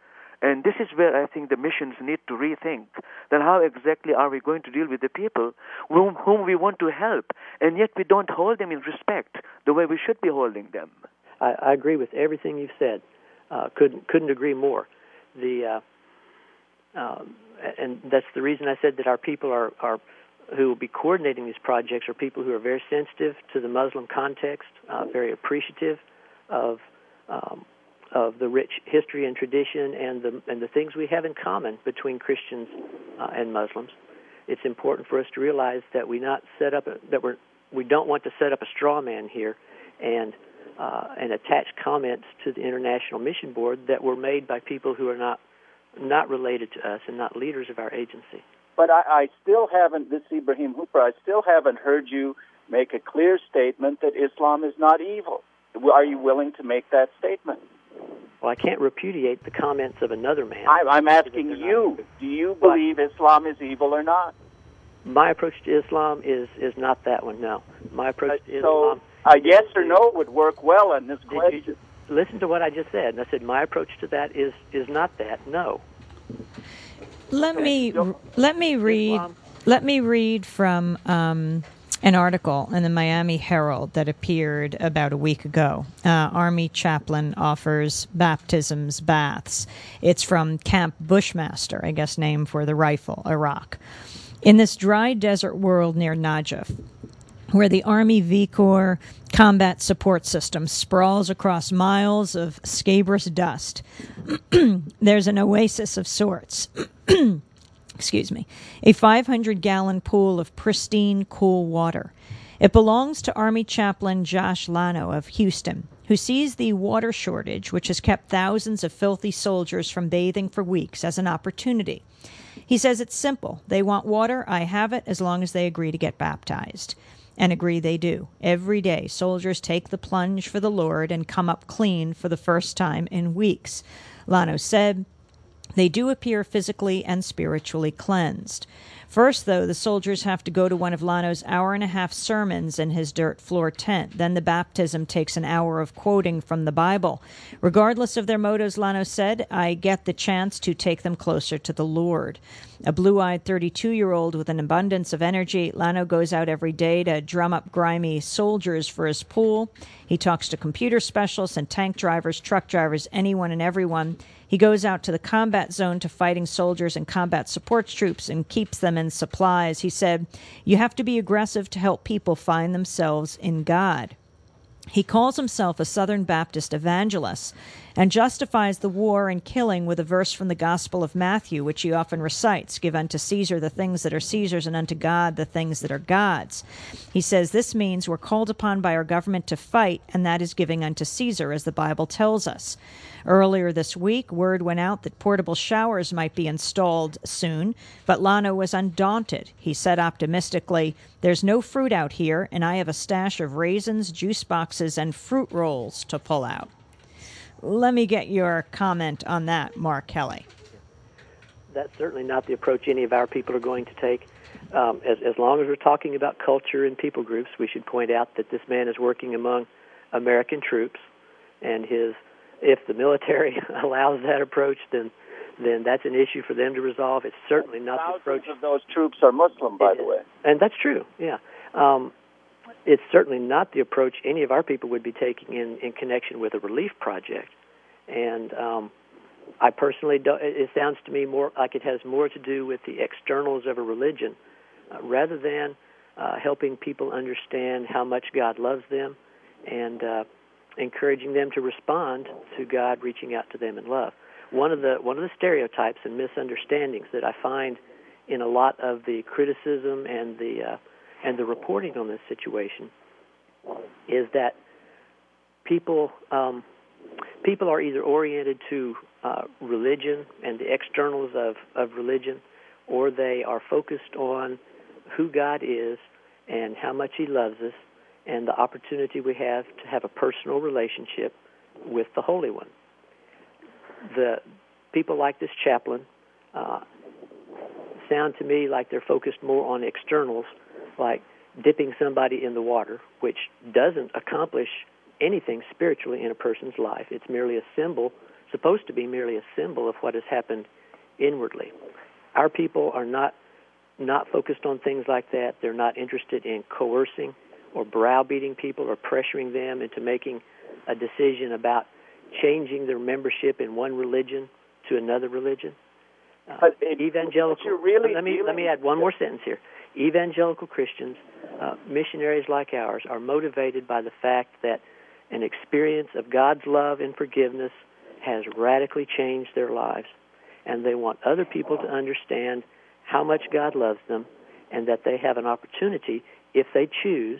Speaker 7: And this is where I think the missions need to rethink that how exactly are we going to deal with the people whom, whom we want to help, and yet we don't hold them in respect the way we should be holding them.
Speaker 5: I, I agree with everything you've said. Uh, couldn't couldn't agree more. The uh, uh, and that's the reason I said that our people are, are who will be coordinating these projects are people who are very sensitive to the Muslim context, uh, very appreciative of um, of the rich history and tradition and the and the things we have in common between Christians uh, and Muslims. It's important for us to realize that we not set up a, that we're we don't want to set up a straw man here and uh, and attach comments to the International Mission Board that were made by people who are not not related to us and not leaders of our agency.
Speaker 6: But I, I still haven't, this is Ibrahim Hooper, I still haven't heard you make a clear statement that Islam is not evil. Are you willing to make that statement?
Speaker 5: Well, I can't repudiate the comments of another man.
Speaker 6: I, I'm asking you, do you believe Islam is evil or not?
Speaker 5: My approach to Islam is, is not that one, no. My approach
Speaker 6: uh,
Speaker 5: to
Speaker 6: so
Speaker 5: Islam...
Speaker 6: a yes or no would work well on this
Speaker 5: Did
Speaker 6: question.
Speaker 5: you, listen to what I just said. And I said my approach to that is, is not that, no.
Speaker 1: Let me let me read let me read from um, an article in the Miami Herald that appeared about a week ago. Uh, Army chaplain offers baptisms baths. It's from Camp Bushmaster, I guess named for the rifle, Iraq. In this dry desert world near Najaf, where the Army V Corps combat support system sprawls across miles of scabrous dust, there's an oasis of sorts. Excuse me. A five hundred gallon pool of pristine, cool water. It belongs to Army Chaplain Josh Lano of Houston, who sees the water shortage, which has kept thousands of filthy soldiers from bathing for weeks, as an opportunity. He says it's simple. They want water. I have it as long as they agree to get baptized. And agree they do. Every day, soldiers take the plunge for the Lord and come up clean for the first time in weeks. Lano said, they do appear physically and spiritually cleansed. First, though, the soldiers have to go to one of Lano's hour-and-a-half sermons in his dirt floor tent. Then the baptism takes an hour of quoting from the Bible. Regardless of their motives, Lano said, I get the chance to take them closer to the Lord. A blue-eyed thirty-two-year-old with an abundance of energy, Lano goes out every day to drum up grimy soldiers for his pool. He talks to computer specialists and tank drivers, truck drivers, anyone and everyone. He goes out to the combat zone to fighting soldiers and combat support troops and keeps them in supplies. He said, you have to be aggressive to help people find themselves in God. He calls himself a Southern Baptist evangelist and justifies the war and killing with a verse from the Gospel of Matthew, which he often recites, give unto Caesar the things that are Caesar's and unto God the things that are God's. He says this means we're called upon by our government to fight, and that is giving unto Caesar, as the Bible tells us. Earlier this week, word went out that portable showers might be installed soon, but Lano was undaunted. He said optimistically, there's no fruit out here, and I have a stash of raisins, juice boxes, and fruit rolls to pull out. Let me get your comment on that, Mark Kelly.
Speaker 5: That's certainly not the approach any of our people are going to take. Um, as, as long as we're talking about culture and people groups, we should point out that this man is working among American troops, and his if the military allows that approach, then then that's an issue for them to resolve. It's certainly not the approach.
Speaker 6: Thousands of those troops are Muslim, by the way.
Speaker 5: And that's true, yeah. Um, it's certainly not the approach any of our people would be taking in, in connection with a relief project. And um, I personally don't, it sounds to me more like it has more to do with the externals of a religion uh, rather than uh, helping people understand how much God loves them and uh, encouraging them to respond to God reaching out to them in love. One of the one of the stereotypes and misunderstandings that I find in a lot of the criticism and the uh, and the reporting on this situation is that people um, people are either oriented to uh, religion and the externals of, of religion, or they are focused on who God is and how much He loves us and the opportunity we have to have a personal relationship with the Holy One. The people like this chaplain uh, sound to me like they're focused more on externals, like dipping somebody in the water, which doesn't accomplish anything spiritually in a person's life. It's merely a symbol, supposed to be merely a symbol of what has happened inwardly. Our people are not not focused on things like that. They're not interested in coercing or browbeating people or pressuring them into making a decision about changing their membership in one religion to another religion. Uh,
Speaker 6: but it,
Speaker 5: evangelical.
Speaker 6: Really
Speaker 5: let me let me add one more sentence here. Evangelical Christians, uh, missionaries like ours, are motivated by the fact that an experience of God's love and forgiveness has radically changed their lives, and they want other people to understand how much God loves them, and that they have an opportunity, if they choose,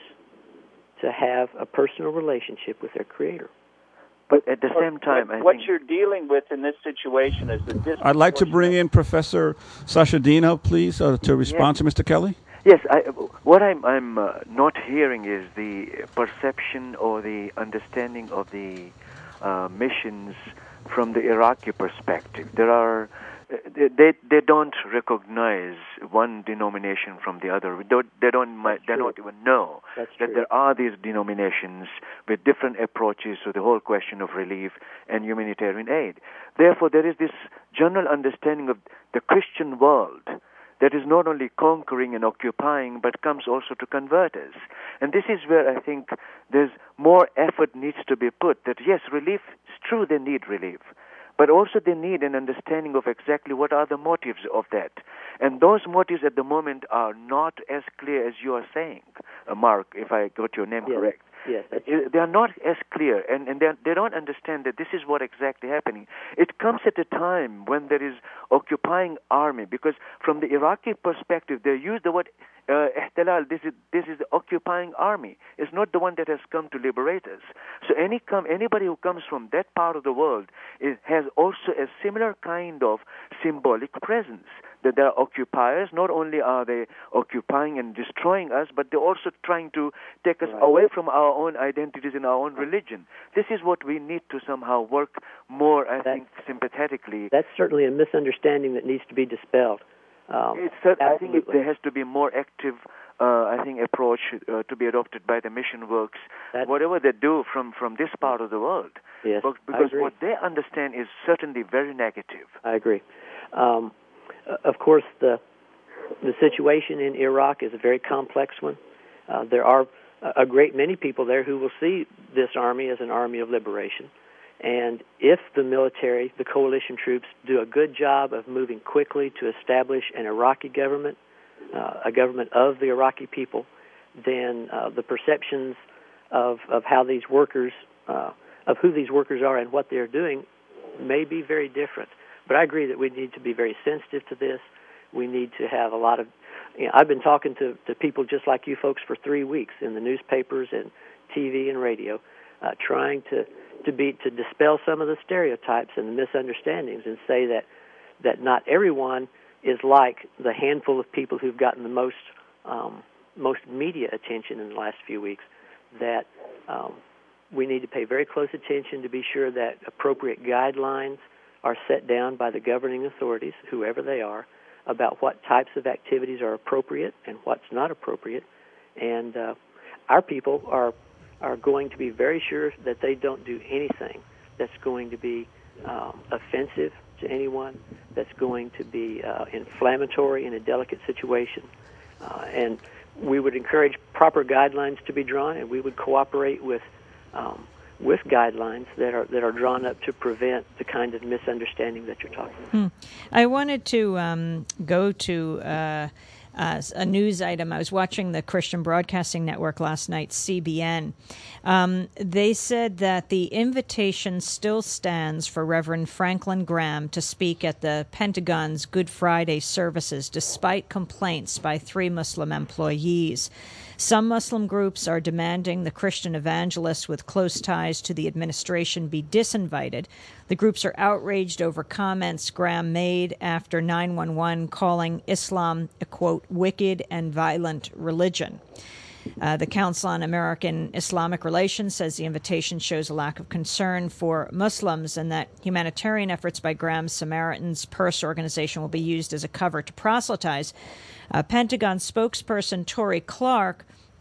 Speaker 5: to have a personal relationship with their Creator.
Speaker 7: But at the same time,
Speaker 6: what,
Speaker 7: I
Speaker 6: what
Speaker 7: think
Speaker 6: you're dealing with in this situation is the
Speaker 3: I'd like to bring in Professor Sachedino, please, uh, to respond
Speaker 7: Yes.
Speaker 3: to Mister Kelly.
Speaker 7: Yes, I, what I'm, I'm uh, not hearing is the perception or the understanding of the uh, missions from the Iraqi perspective. There are, they they don't recognize one denomination from the other. We don't, they don't they don't even know
Speaker 5: That's
Speaker 7: that
Speaker 5: true.
Speaker 7: there are these denominations with different approaches to the whole question of relief and humanitarian aid. Therefore, there is this general understanding of the Christian world that is not only conquering and occupying, but comes also to convert us. And this is where I think there's more effort needs to be put, that yes, relief, it's true they need relief, but also they need an understanding of exactly what are the motives of that. And those motives at the moment are not as clear as you are saying, uh, Mark, if I got your name
Speaker 5: Yes.
Speaker 7: correct.
Speaker 5: Yes, that's
Speaker 7: Uh, They are not as clear, and, and they don't understand that this is what exactly happening. It comes at a time when there is occupying army, because from the Iraqi perspective, they use the word uh, ihtilal. This is this is the occupying army. It's not the one that has come to liberate us. So any come anybody who comes from that part of the world is, has also a similar kind of symbolic presence. That there are occupiers. Not only are they occupying and destroying us, but they're also trying to take us
Speaker 5: Right.
Speaker 7: away from our own identities and our own religion. This is what we need to somehow work more, I
Speaker 5: That-
Speaker 7: think, sympathetically.
Speaker 5: That's certainly a misunderstanding that needs to be dispelled. Um,
Speaker 7: It's, cer- I think it,
Speaker 5: absolutely.
Speaker 7: there has to be more active, uh, I think, approach uh, to be adopted by the mission works,
Speaker 5: That's-
Speaker 7: whatever they do from, from this part of the world.
Speaker 5: Yes,
Speaker 7: But-
Speaker 5: I
Speaker 7: because
Speaker 5: agree.
Speaker 7: what they understand is certainly very negative.
Speaker 5: I agree. Um, uh, of course, the the situation in Iraq is a very complex one. Uh, there are a a great many people there who will see this army as an army of liberation. And if the military, the coalition troops, do a good job of moving quickly to establish an Iraqi government, uh, a government of the Iraqi people, then uh, the perceptions of, of how these workers, uh, of who these workers are and what they're doing may be very different. But I agree that we need to be very sensitive to this. We need to have a lot of, you know, I've been talking to, to people just like you folks for three weeks in the newspapers and T V and radio, uh, trying to, to be to dispel some of the stereotypes and the misunderstandings and say that, that not everyone is like the handful of people who've gotten the most um, most media attention in the last few weeks, that um, we need to pay very close attention to be sure that appropriate guidelines are set down by the governing authorities, whoever they are, about what types of activities are appropriate and what's not appropriate. And uh, our people are are going to be very sure that they don't do anything that's going to be um, offensive to anyone, that's going to be uh, inflammatory in a delicate situation. Uh, and we would encourage proper guidelines to be drawn, and we would cooperate with um, with guidelines that are that are drawn up to prevent the kind of misunderstanding that you're talking about.
Speaker 1: Hmm. I wanted to um, go to uh, uh, a news item. I was watching the Christian Broadcasting Network last night, C B N. Um, they said that the invitation still stands for Reverend Franklin Graham to speak at the Pentagon's Good Friday services, despite complaints by three Muslim employees. Some Muslim groups are demanding the Christian evangelists with close ties to the administration be disinvited. The groups are outraged over comments Graham made after nine one one calling Islam a, quote, wicked and violent religion. Uh, the Council on American Islamic Relations says the invitation shows a lack of concern for Muslims and that humanitarian efforts by Graham's Samaritan's Purse organization will be used as a cover to proselytize. Uh, Pentagon spokesperson Tori Clark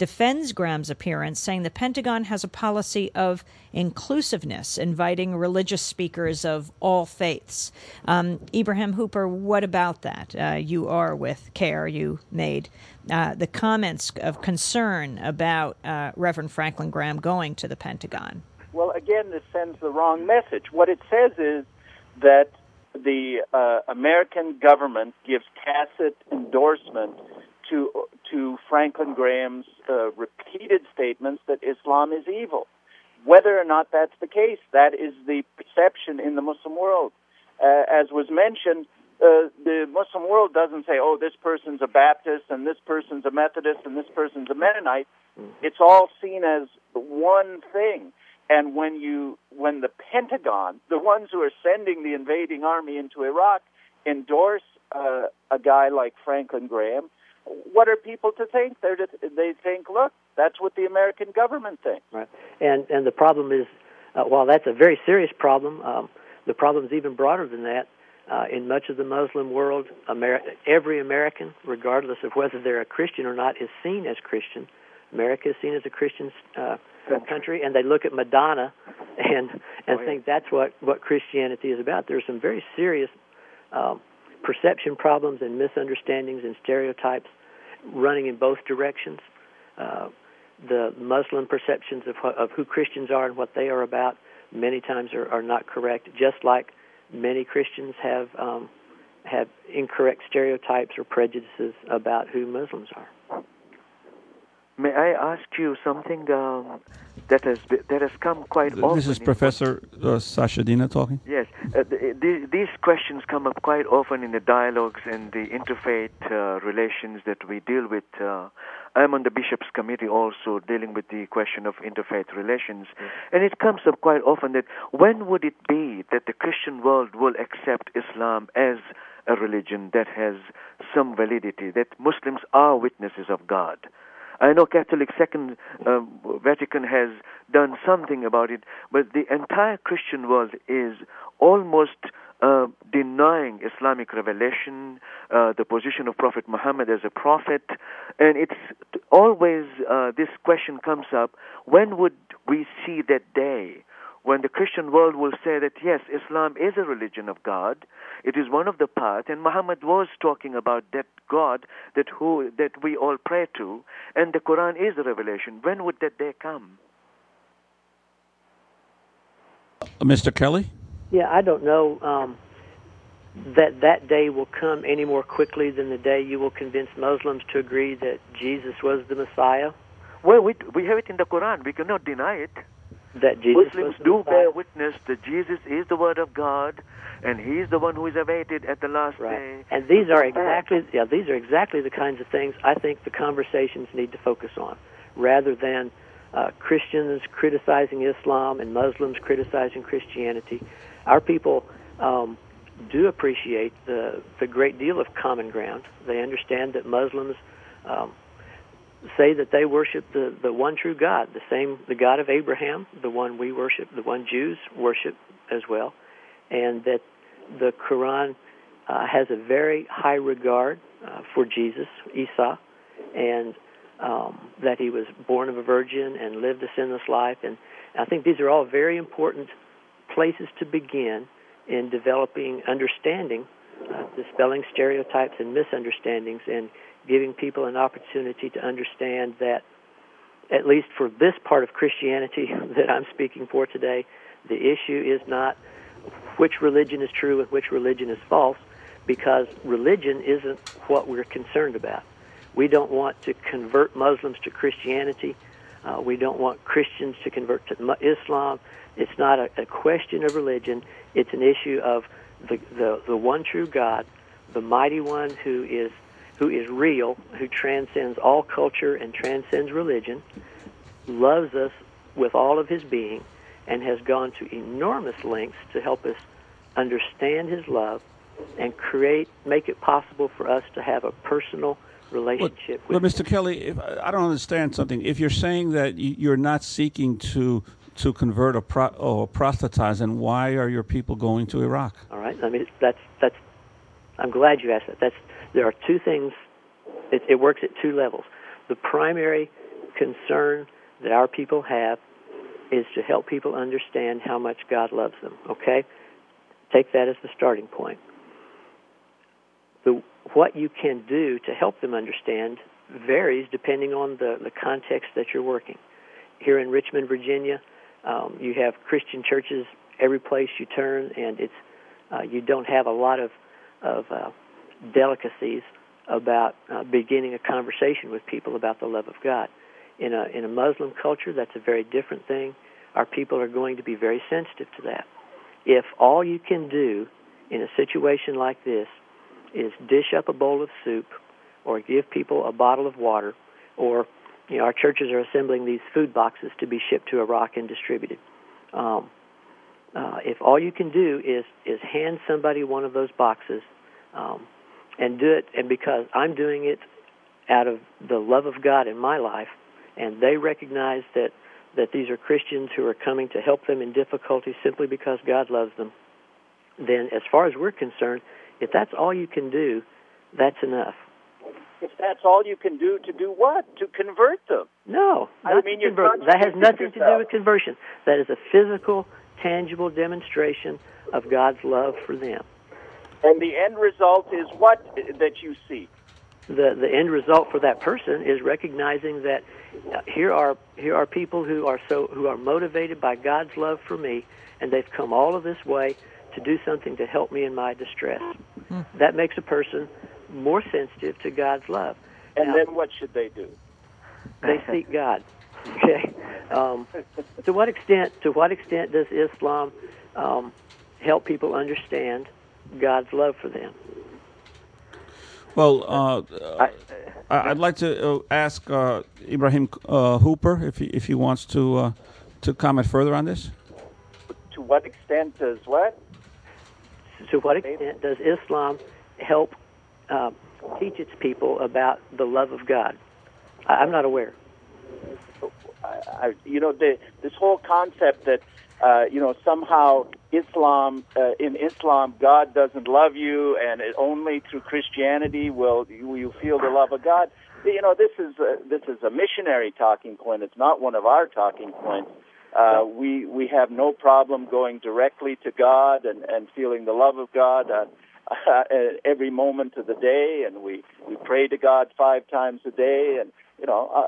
Speaker 1: defends Graham's appearance, saying the Pentagon has a policy of inclusiveness, inviting religious speakers of all faiths. Um, Ibrahim Hooper, what about that? Uh, you are with CARE. You made uh, the comments of concern about uh, Reverend Franklin Graham going to the Pentagon.
Speaker 6: Well, again, this sends the wrong message. What it says is that the uh, American government gives tacit endorsement to to Franklin Graham's uh, repeated statements that Islam is evil. Whether or not that's the case, that is the perception in the Muslim world. Uh, as was mentioned, uh, the Muslim world doesn't say, oh, this person's a Baptist and this person's a Methodist and this person's a Mennonite. It's all seen as one thing. And when you, when the Pentagon, the ones who are sending the invading army into Iraq, endorse uh, a guy like Franklin Graham, what are people to think? They're to, they think, look, that's what the American government thinks.
Speaker 5: Right. And and the problem is, uh, while that's a very serious problem, um, the problem is even broader than that. Uh, in much of the Muslim world, Amer- every American, regardless of whether they're a Christian or not, is seen as Christian. America is seen as a Christian uh, country, and they look at Madonna and and oh, yeah. think that's what, what Christianity is about. There's some very serious um, perception problems and misunderstandings and stereotypes running in both directions. Uh, the Muslim perceptions of, of who Christians are and what they are about many times are, are not correct, just like many Christians have um, have incorrect stereotypes or prejudices about who Muslims are.
Speaker 7: May I ask you something um, that has that has come quite often?
Speaker 3: This is Professor uh, Sachedina talking?
Speaker 7: Yes. Uh, the, the, these questions come up quite often in the dialogues and the interfaith uh, relations that we deal with. Uh, I'm on the Bishops' Committee also dealing with the question of interfaith relations. Mm. And it comes up quite often that when would it be that the Christian world will accept Islam as a religion that has some validity, that Muslims are witnesses of God? I know Catholic Second uh, Vatican has done something about it, but the entire Christian world is almost uh, denying Islamic revelation, uh, the position of Prophet Muhammad as a prophet, and it's always uh, this question comes up: when would we see that day when the Christian world will say that yes, Islam is a religion of God, it is one of the paths, and Muhammad was talking about that God that who that we all pray to, and the Quran is a revelation. When would that day come?
Speaker 3: Uh, Mister Kelly?
Speaker 5: Yeah, I don't know um, that that day will come any more quickly than the day you will convince Muslims to agree that Jesus was the Messiah.
Speaker 7: Well, we we have it in the Quran. We cannot deny it.
Speaker 5: That Jesus
Speaker 7: Muslims
Speaker 5: was
Speaker 7: do
Speaker 5: Messiah.
Speaker 7: bear witness that Jesus is the Word of God, and He is the one who is awaited at the last
Speaker 5: right.
Speaker 7: day.
Speaker 5: And these are exactly yeah these are exactly the kinds of things I think the conversations need to focus on, rather than uh, Christians criticizing Islam and Muslims criticizing Christianity. Our people um, do appreciate the the great deal of common ground. They understand that Muslims Um, say that they worship the, the one true God, the same, the God of Abraham, the one we worship, the one Jews worship as well, and that the Quran uh, has a very high regard uh, for Jesus, Isa, and um, that he was born of a virgin and lived a sinless life. And I think these are all very important places to begin in developing understanding, uh, dispelling stereotypes and misunderstandings, and giving people an opportunity to understand that, at least for this part of Christianity that I'm speaking for today, the issue is not which religion is true and which religion is false, because religion isn't what we're concerned about. We don't want to convert Muslims to Christianity. Uh, we don't want Christians to convert to Islam. It's not a, a question of religion. It's an issue of the, the, the one true God, the mighty one who is who is real, who transcends all culture and transcends religion, loves us with all of his being, and has gone to enormous lengths to help us understand his love and create, make it possible for us to have a personal relationship
Speaker 3: but,
Speaker 5: with
Speaker 3: but Mister Kelly, if, I don't understand something. If you're saying that you're not seeking to to convert or, pro, or proselytize, then why are your people going to Iraq?
Speaker 5: All right, I mean that's that's. I'm glad you asked that. That's there are two things. It, it works at two levels. The primary concern that our people have is to help people understand how much God loves them, okay? Take that as the starting point. The, what you can do to help them understand varies depending on the, the context that you're working. Here in Richmond, Virginia, um, you have Christian churches every place you turn, and it's uh, you don't have a lot of, of uh, delicacies about uh, beginning a conversation with people about the love of God. In a in a Muslim culture, that's a very different thing. Our people are going to be very sensitive to that. If all you can do in a situation like this is dish up a bowl of soup or give people a bottle of water, or, you know, our churches are assembling these food boxes to be shipped to Iraq and distributed. Um, uh, if all you can do is, is hand somebody one of those boxes um, and do it, and because I'm doing it out of the love of God in my life, and they recognize that, that these are Christians who are coming to help them in difficulty simply because God loves them, then as far as we're concerned, if that's all you can do, that's enough.
Speaker 6: If that's all you can do, to do what? To convert them?
Speaker 5: No.
Speaker 6: I mean, you're
Speaker 5: that has nothing to
Speaker 6: yourself.
Speaker 5: do with conversion. That is a physical, tangible demonstration of God's love for them.
Speaker 6: And the end result is what that you see?
Speaker 5: The the end result for that person is recognizing that uh, here are here are people who are so who are motivated by God's love for me, and they've come all of this way to do something to help me in my distress. Mm. That makes a person more sensitive to God's love.
Speaker 6: And
Speaker 5: now,
Speaker 6: then what should they do?
Speaker 5: They seek God. Okay. Um, to what extent? To what extent does Islam um, help people understand God's love for them?
Speaker 3: Well, uh, I, I'd like to uh, ask uh, Ibrahim uh, Hooper if he if he wants to uh, to comment further on this.
Speaker 6: To what extent does what?
Speaker 5: To what extent does Islam help uh, teach its people about the love of God? I, I'm not aware.
Speaker 6: I, I, you know, the, this whole concept that uh, you know somehow Islam, uh, in Islam, God doesn't love you, and it only through Christianity will you, you feel the love of God. You know, this is a, this is a missionary talking point. It's not one of our talking points. Uh, we we have no problem going directly to God and, and feeling the love of God uh, uh, every moment of the day, and we, we pray to God five times a day, and you know uh,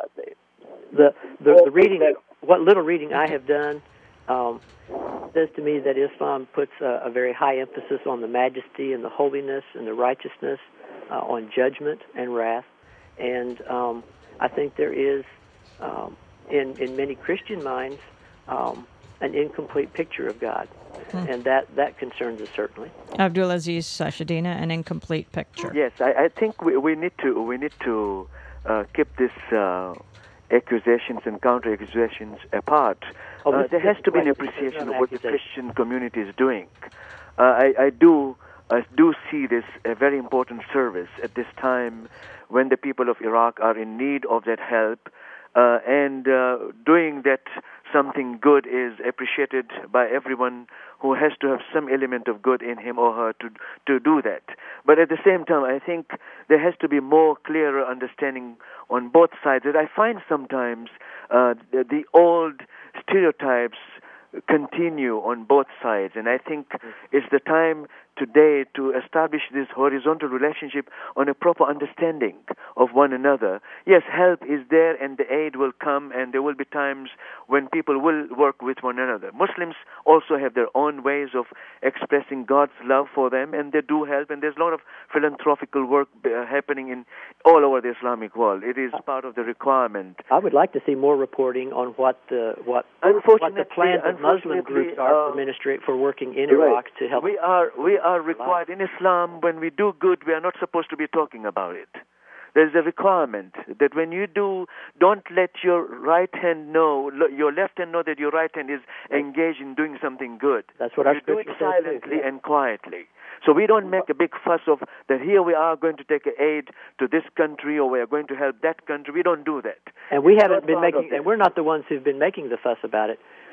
Speaker 5: the the, the reading that, what little reading I have done um, says to me that Islam puts a, a very high emphasis on the majesty and the holiness and the righteousness, uh, on judgment and wrath, and um, I think there is um, in in many Christian minds Um, an incomplete picture of God, hmm. and that, that concerns us certainly.
Speaker 1: Abdulaziz Sachedina, an incomplete picture.
Speaker 7: Yes, I, I think we, we need to we need to uh, keep these uh, accusations and counter accusations apart.
Speaker 5: Oh,
Speaker 7: uh, there has to be an appreciation of what the Christian community is doing. Uh, I, I do I do see this a very important service at this time when the people of Iraq are in need of that help, uh, and uh, doing that. Something good is appreciated by everyone who has to have some element of good in him or her to to do that. But at the same time, I think there has to be more clearer understanding on both sides. That I find sometimes uh, the, the old stereotypes continue on both sides, and I think it's the time today to establish this horizontal relationship on a proper understanding of one another. Yes, help is there and the aid will come, and there will be times when people will work with one another. Muslims also have their own ways of expressing God's love for them, and they do help, and there's a lot of philanthropical work uh, happening in all over the Islamic world. It is part of the requirement.
Speaker 5: I would like to see more reporting on what the what, what the plans of Muslim groups are uh, for ministry for working in
Speaker 7: right.
Speaker 5: Iraq to help.
Speaker 7: We are we are required in Islam, when we do good, we are not supposed to be talking about it. There's a requirement that when you do, don't let your right hand know, your left hand know that your right hand is engaged in doing something good.
Speaker 5: That's what our
Speaker 7: you do it
Speaker 5: scripture says
Speaker 7: silently
Speaker 5: too.
Speaker 7: and quietly. So we don't make a big fuss of that here we are going to take aid to this country or we are going to help that country. We don't do that.
Speaker 5: And we
Speaker 7: it's
Speaker 5: haven't been making, and we're not the ones who've been making the fuss about it.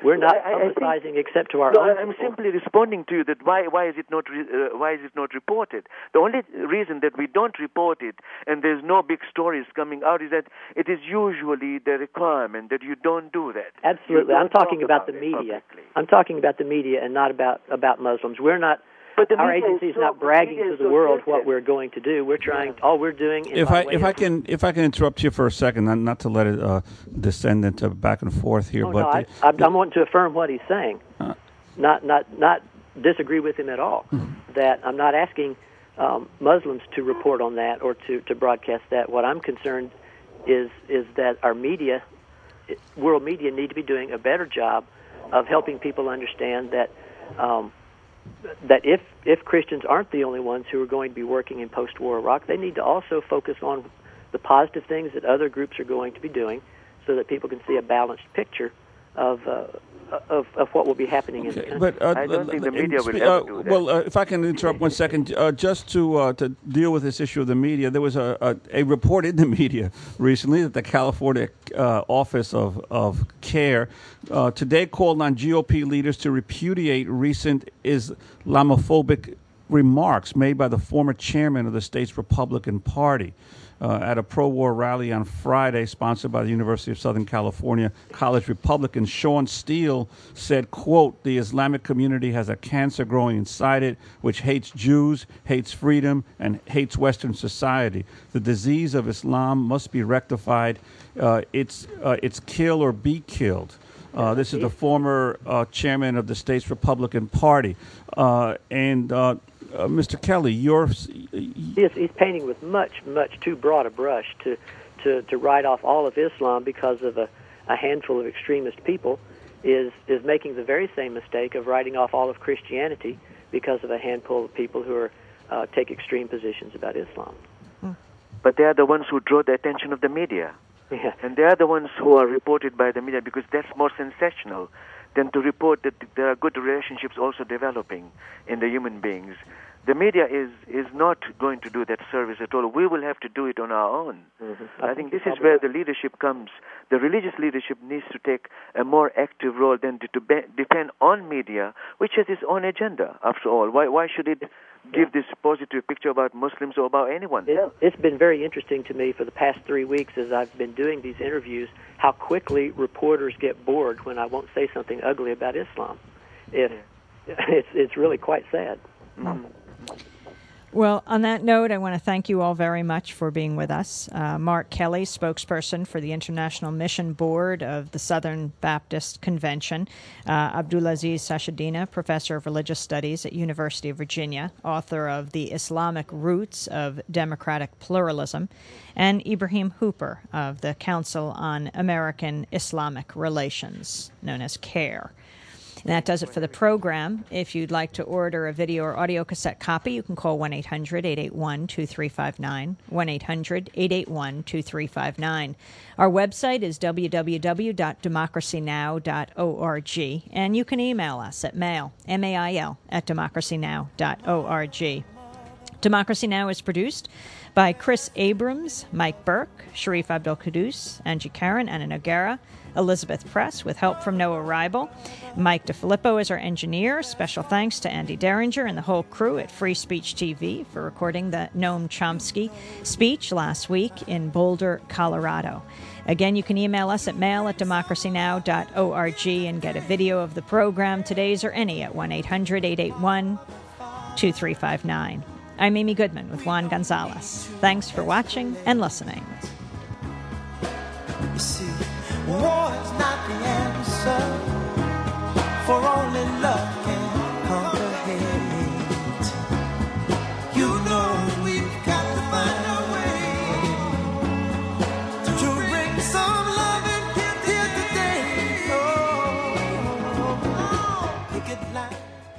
Speaker 5: We're not
Speaker 7: I- I
Speaker 5: publicizing
Speaker 7: think-
Speaker 5: except to our
Speaker 7: No,
Speaker 5: own
Speaker 7: I'm
Speaker 5: people.
Speaker 7: simply responding to you that why why is it not re, uh, why is it not reported? The only reason that we don't report it and there's no big stories coming out is that it is usually the requirement that you don't do that.
Speaker 5: Absolutely.
Speaker 7: You
Speaker 5: I'm
Speaker 7: don't
Speaker 5: talking
Speaker 7: talk
Speaker 5: about the
Speaker 7: it
Speaker 5: media.
Speaker 7: publicly.
Speaker 5: I'm talking about the media and not about, about Muslims. We're not,
Speaker 7: But the
Speaker 5: our
Speaker 7: media
Speaker 5: agency is
Speaker 7: so-
Speaker 5: not bragging
Speaker 7: media
Speaker 5: to
Speaker 7: is
Speaker 5: the
Speaker 7: so
Speaker 5: world what
Speaker 7: different.
Speaker 5: we're going to do. We're trying, all we're doing is
Speaker 3: If
Speaker 5: by
Speaker 3: I
Speaker 5: way
Speaker 3: if
Speaker 5: of-
Speaker 3: I can if I can interrupt you for a second, not, not to let it uh, descend into back and forth here,
Speaker 5: Oh,
Speaker 3: but
Speaker 5: no, I,
Speaker 3: the-
Speaker 5: I'm, I'm wanting to affirm what he's saying,
Speaker 3: Uh.
Speaker 5: not not not disagree with him at all. That I'm not asking um, Muslims to report on that or to, to broadcast that. What I'm concerned is is that our media, world media, need to be doing a better job of helping people understand that um, that if if Christians aren't the only ones who are going to be working in post-war Iraq, they need to also focus on the positive things that other groups are going to be doing, so that people can see a balanced picture of uh, of, of what will be happening in the
Speaker 3: Okay,
Speaker 5: country.
Speaker 3: but uh,
Speaker 7: I don't think the
Speaker 3: uh,
Speaker 7: media will
Speaker 3: spe-
Speaker 7: ever
Speaker 3: uh,
Speaker 7: do that.
Speaker 3: Well, uh, if I can interrupt one second, uh, just to uh, to deal with this issue of the media, there was a, a, a report in the media recently that the California uh, Office of of CARE uh, today called on G O P leaders to repudiate recent Islamophobic remarks made by the former chairman of the state's Republican Party. Uh, at a pro-war rally on Friday sponsored by the University of Southern California College Republicans, Sean Steele said, quote, "The Islamic community has a cancer growing inside it which hates Jews, hates freedom, and hates Western society. The disease of Islam must be rectified. Uh, it's, uh, it's kill or be killed." Uh, this is the former uh, chairman of the state's Republican Party. Uh, and uh, uh, Mister Kelly, you're...
Speaker 5: He is, he's painting with much, much too broad a brush to, to, to write off all of Islam because of a, a handful of extremist people is, is making the very same mistake of writing off all of Christianity because of a handful of people who are, uh, take extreme positions about Islam.
Speaker 7: But they are the ones who draw the attention of the media.
Speaker 5: Yeah.
Speaker 7: And they are the ones who are reported by the media because that's more sensational than to report that there are good relationships also developing in the human beings. The media is, is not going to do that service at all. We will have to do it on our own.
Speaker 5: Mm-hmm.
Speaker 7: I, I think this is where the leadership comes. The religious leadership needs to take a more active role than to, to be, depend on media, which has its own agenda, after all. Why, why should it give yeah. this positive picture about Muslims or about anyone?
Speaker 5: It, it's been very interesting to me for the past three weeks as I've been doing these interviews, how quickly reporters get bored when I won't say something ugly about Islam. If yeah. it's, it's really quite sad.
Speaker 7: Mm.
Speaker 1: Well, on that note, I want to thank you all very much for being with us. Uh, Mark Kelly, spokesperson for the International Mission Board of the Southern Baptist Convention. Uh, Abdulaziz Sachedina, professor of religious studies at University of Virginia, author of The Islamic Roots of Democratic Pluralism. And Ibrahim Hooper of the Council on American Islamic Relations, known as CARE. And that does it for the program. If you'd like to order a video or audio cassette copy, you can call one eight hundred eight eight one two three five nine, one eight hundred eight eight one two three five nine. Our website is w w w dot democracy now dot org, and you can email us at mail, M A I L, at democracy now dot org. Democracy Now! Is produced by Chris Abrams, Mike Burke, Sharif Abdel-Quddus, Angie Karen, Anna Noguera, Elizabeth Press, with help from Noah Reibel. Mike DeFilippo is our engineer. Special thanks to Andy Derringer and the whole crew at Free Speech T V for recording the Noam Chomsky speech last week in Boulder, Colorado. Again, you can email us at mail at democracy now dot org and get a video of the program, today's or any, at one eight hundred eight eight one two three five nine. I'm Amy Goodman with Juan Gonzalez. Thanks for watching and listening.
Speaker 2: You see, war is not the answer, for only love can conquer hate. You know we've got to find a way to bring some love and gift here today. Oh, oh, picket lines.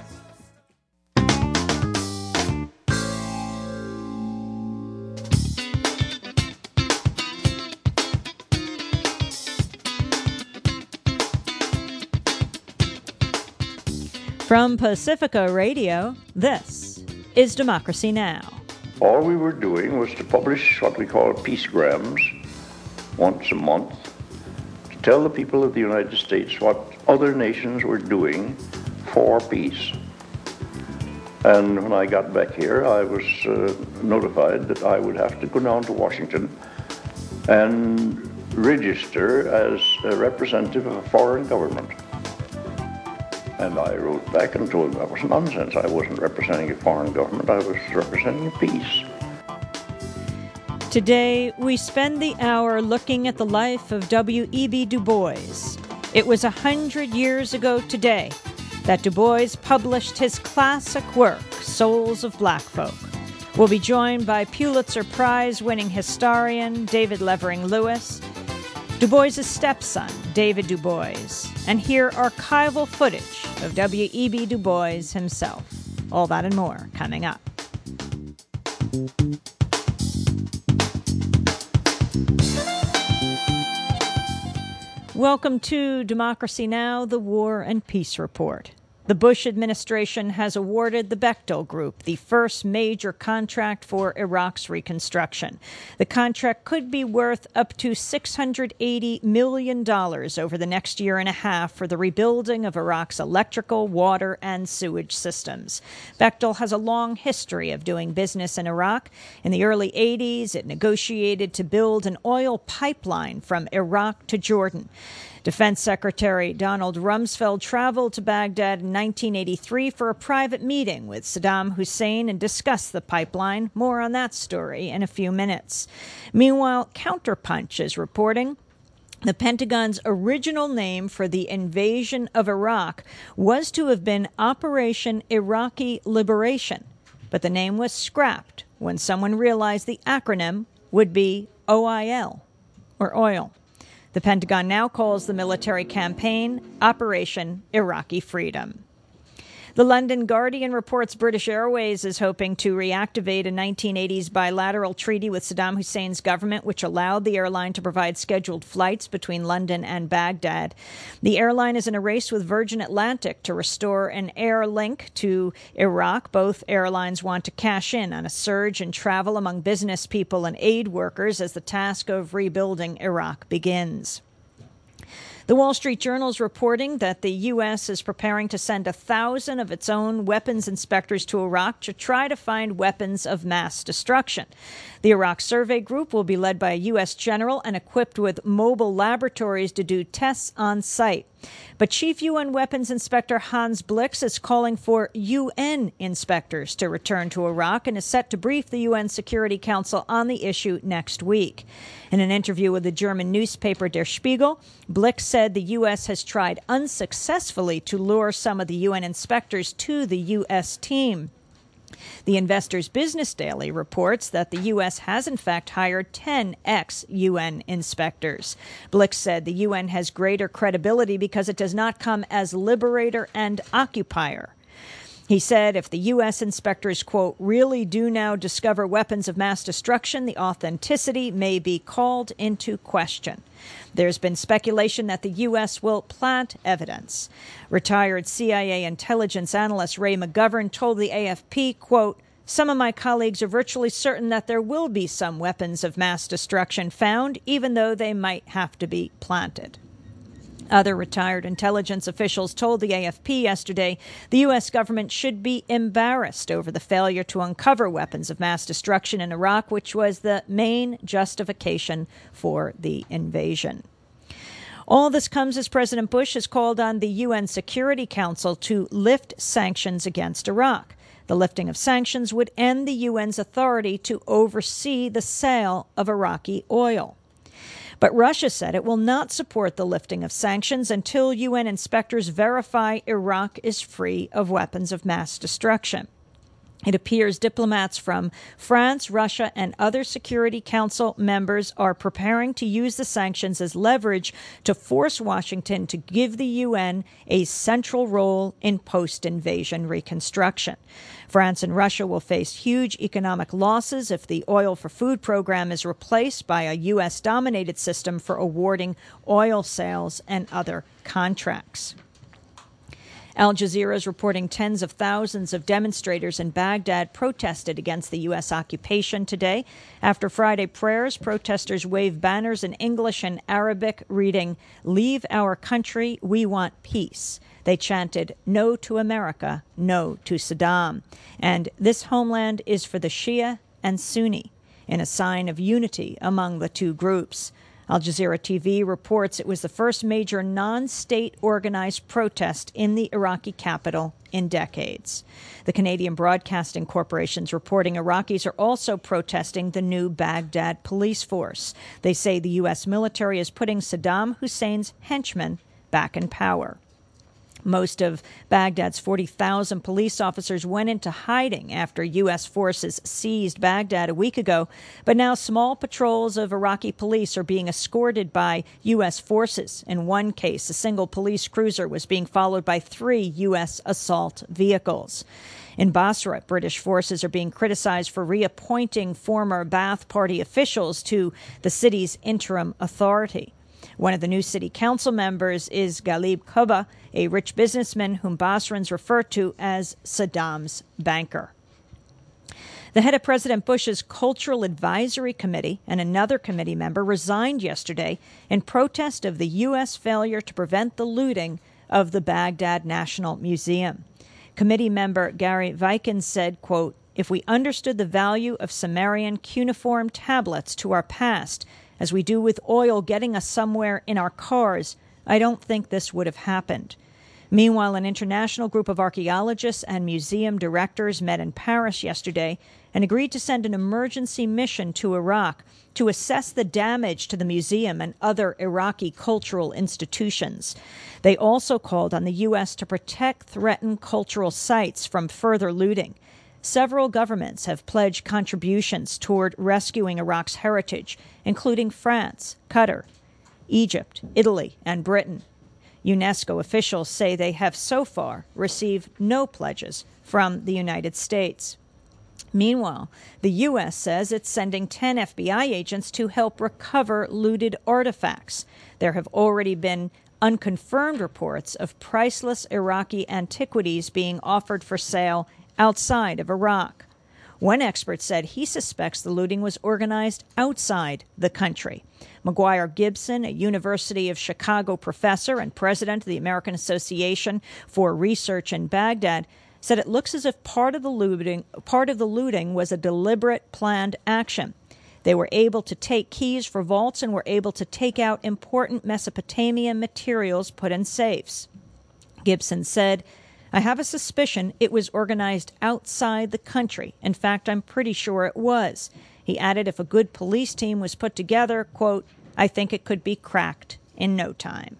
Speaker 1: From Pacifica Radio, this is Democracy Now!
Speaker 8: All we were doing was to publish what we call peacegrams once a month, tell the people of the United States what other nations were doing for peace. And when I got back here, I was uh, notified that I would have to go down to Washington and register as a representative of a foreign government. And I wrote back and told them that was nonsense. I wasn't representing a foreign government, I was representing peace.
Speaker 1: Today, we spend the hour looking at the life of W E B Du Bois. It was a hundred years ago today that Du Bois published his classic work, Souls of Black Folk. We'll be joined by Pulitzer Prize-winning historian David Levering Lewis, Du Bois' stepson, David Du Bois, and hear archival footage of W E B Du Bois himself. All that and more coming up. Welcome to Democracy Now!, the War and Peace Report. The Bush administration has awarded the Bechtel Group the first major contract for Iraq's reconstruction. The contract could be worth up to six hundred eighty million dollars over the next year and a half for the rebuilding of Iraq's electrical, water, and sewage systems. Bechtel has a long history of doing business in Iraq. In the early eighties, it negotiated to build an oil pipeline from Iraq to Jordan. Defense Secretary Donald Rumsfeld traveled to Baghdad in nineteen eighty-three for a private meeting with Saddam Hussein and discussed the pipeline. More on that story in a few minutes. Meanwhile, Counterpunch is reporting the Pentagon's original name for the invasion of Iraq was to have been Operation Iraqi Liberation, but the name was scrapped when someone realized the acronym would be O I L, or oil. The Pentagon now calls the military campaign Operation Iraqi Freedom. The London Guardian reports British Airways is hoping to reactivate a nineteen eighties bilateral treaty with Saddam Hussein's government, which allowed the airline to provide scheduled flights between London and Baghdad. The airline is in a race with Virgin Atlantic to restore an air link to Iraq. Both airlines want to cash in on a surge in travel among business people and aid workers as the task of rebuilding Iraq begins. The Wall Street Journal is reporting that the U S is preparing to send a thousand of its own weapons inspectors to Iraq to try to find weapons of mass destruction. The Iraq Survey Group will be led by a U S general and equipped with mobile laboratories to do tests on site. But Chief U N Weapons Inspector Hans Blix is calling for U N inspectors to return to Iraq and is set to brief the U N Security Council on the issue next week. In an interview with the German newspaper Der Spiegel, Blix said the U S has tried unsuccessfully to lure some of the U N inspectors to the U S team. The Investor's Business Daily reports that the U S has in fact hired ten ex-U N inspectors. Blix said the U N has greater credibility because it does not come as liberator and occupier. He said if the U S inspectors, quote, really do now discover weapons of mass destruction, the authenticity may be called into question. There's been speculation that the U S will plant evidence. Retired C I A intelligence analyst Ray McGovern told the A F P, quote, some of my colleagues are virtually certain that there will be some weapons of mass destruction found, even though they might have to be planted. Other retired intelligence officials told the A F P yesterday the U S government should be embarrassed over the failure to uncover weapons of mass destruction in Iraq, which was the main justification for the invasion. All this comes as President Bush has called on the U N Security Council to lift sanctions against Iraq. The lifting of sanctions would end the U N's authority to oversee the sale of Iraqi oil. But Russia said it will not support the lifting of sanctions until U N inspectors verify Iraq is free of weapons of mass destruction. It appears diplomats from France, Russia, and other Security Council members are preparing to use the sanctions as leverage to force Washington to give the U N a central role in post-invasion reconstruction. France and Russia will face huge economic losses if the Oil for Food program is replaced by a U S-dominated system for awarding oil sales and other contracts. Al Jazeera is reporting tens of thousands of demonstrators in Baghdad protested against the U S occupation today. After Friday prayers, protesters waved banners in English and Arabic reading, "Leave our country, we want peace." They chanted, "No to America, no to Saddam." And "This homeland is for the Shia and Sunni," in a sign of unity among the two groups. Al Jazeera T V reports it was the first major non-state organized protest in the Iraqi capital in decades. The Canadian Broadcasting Corporation is reporting Iraqis are also protesting the new Baghdad police force. They say the U S military is putting Saddam Hussein's henchmen back in power. Most of Baghdad's forty thousand police officers went into hiding after U S forces seized Baghdad a week ago, but now small patrols of Iraqi police are being escorted by U S forces. In one case, a single police cruiser was being followed by three U S assault vehicles. In Basra, British forces are being criticized for reappointing former Ba'ath Party officials to the city's interim authority. One of the new city council members is Ghalib Kuba, a rich businessman whom Basrans refer to as Saddam's banker. The head of President Bush's Cultural Advisory Committee and another committee member resigned yesterday in protest of the U S failure to prevent the looting of the Baghdad National Museum. Committee member Gary Vikens said, quote, "If we understood the value of Sumerian cuneiform tablets to our past, as we do with oil getting us somewhere in our cars, I don't think this would have happened." Meanwhile, an international group of archaeologists and museum directors met in Paris yesterday and agreed to send an emergency mission to Iraq to assess the damage to the museum and other Iraqi cultural institutions. They also called on the U S to protect threatened cultural sites from further looting. Several governments have pledged contributions toward rescuing Iraq's heritage, including France, Qatar, Egypt, Italy, and Britain. UNESCO officials say they have so far received no pledges from the United States. Meanwhile, the U S says it's sending ten F B I agents to help recover looted artifacts. There have already been unconfirmed reports of priceless Iraqi antiquities being offered for sale outside of Iraq. One expert said he suspects the looting was organized outside the country. McGuire Gibson, a University of Chicago professor and president of the American Association for Research in Baghdad, said it looks as if part of the looting, part of the looting was a deliberate, planned action. They were able to take keys for vaults and were able to take out important Mesopotamian materials put in safes. Gibson said, "I have a suspicion it was organized outside the country. In fact, I'm pretty sure it was." He added if a good police team was put together, quote, "I think it could be cracked in no time."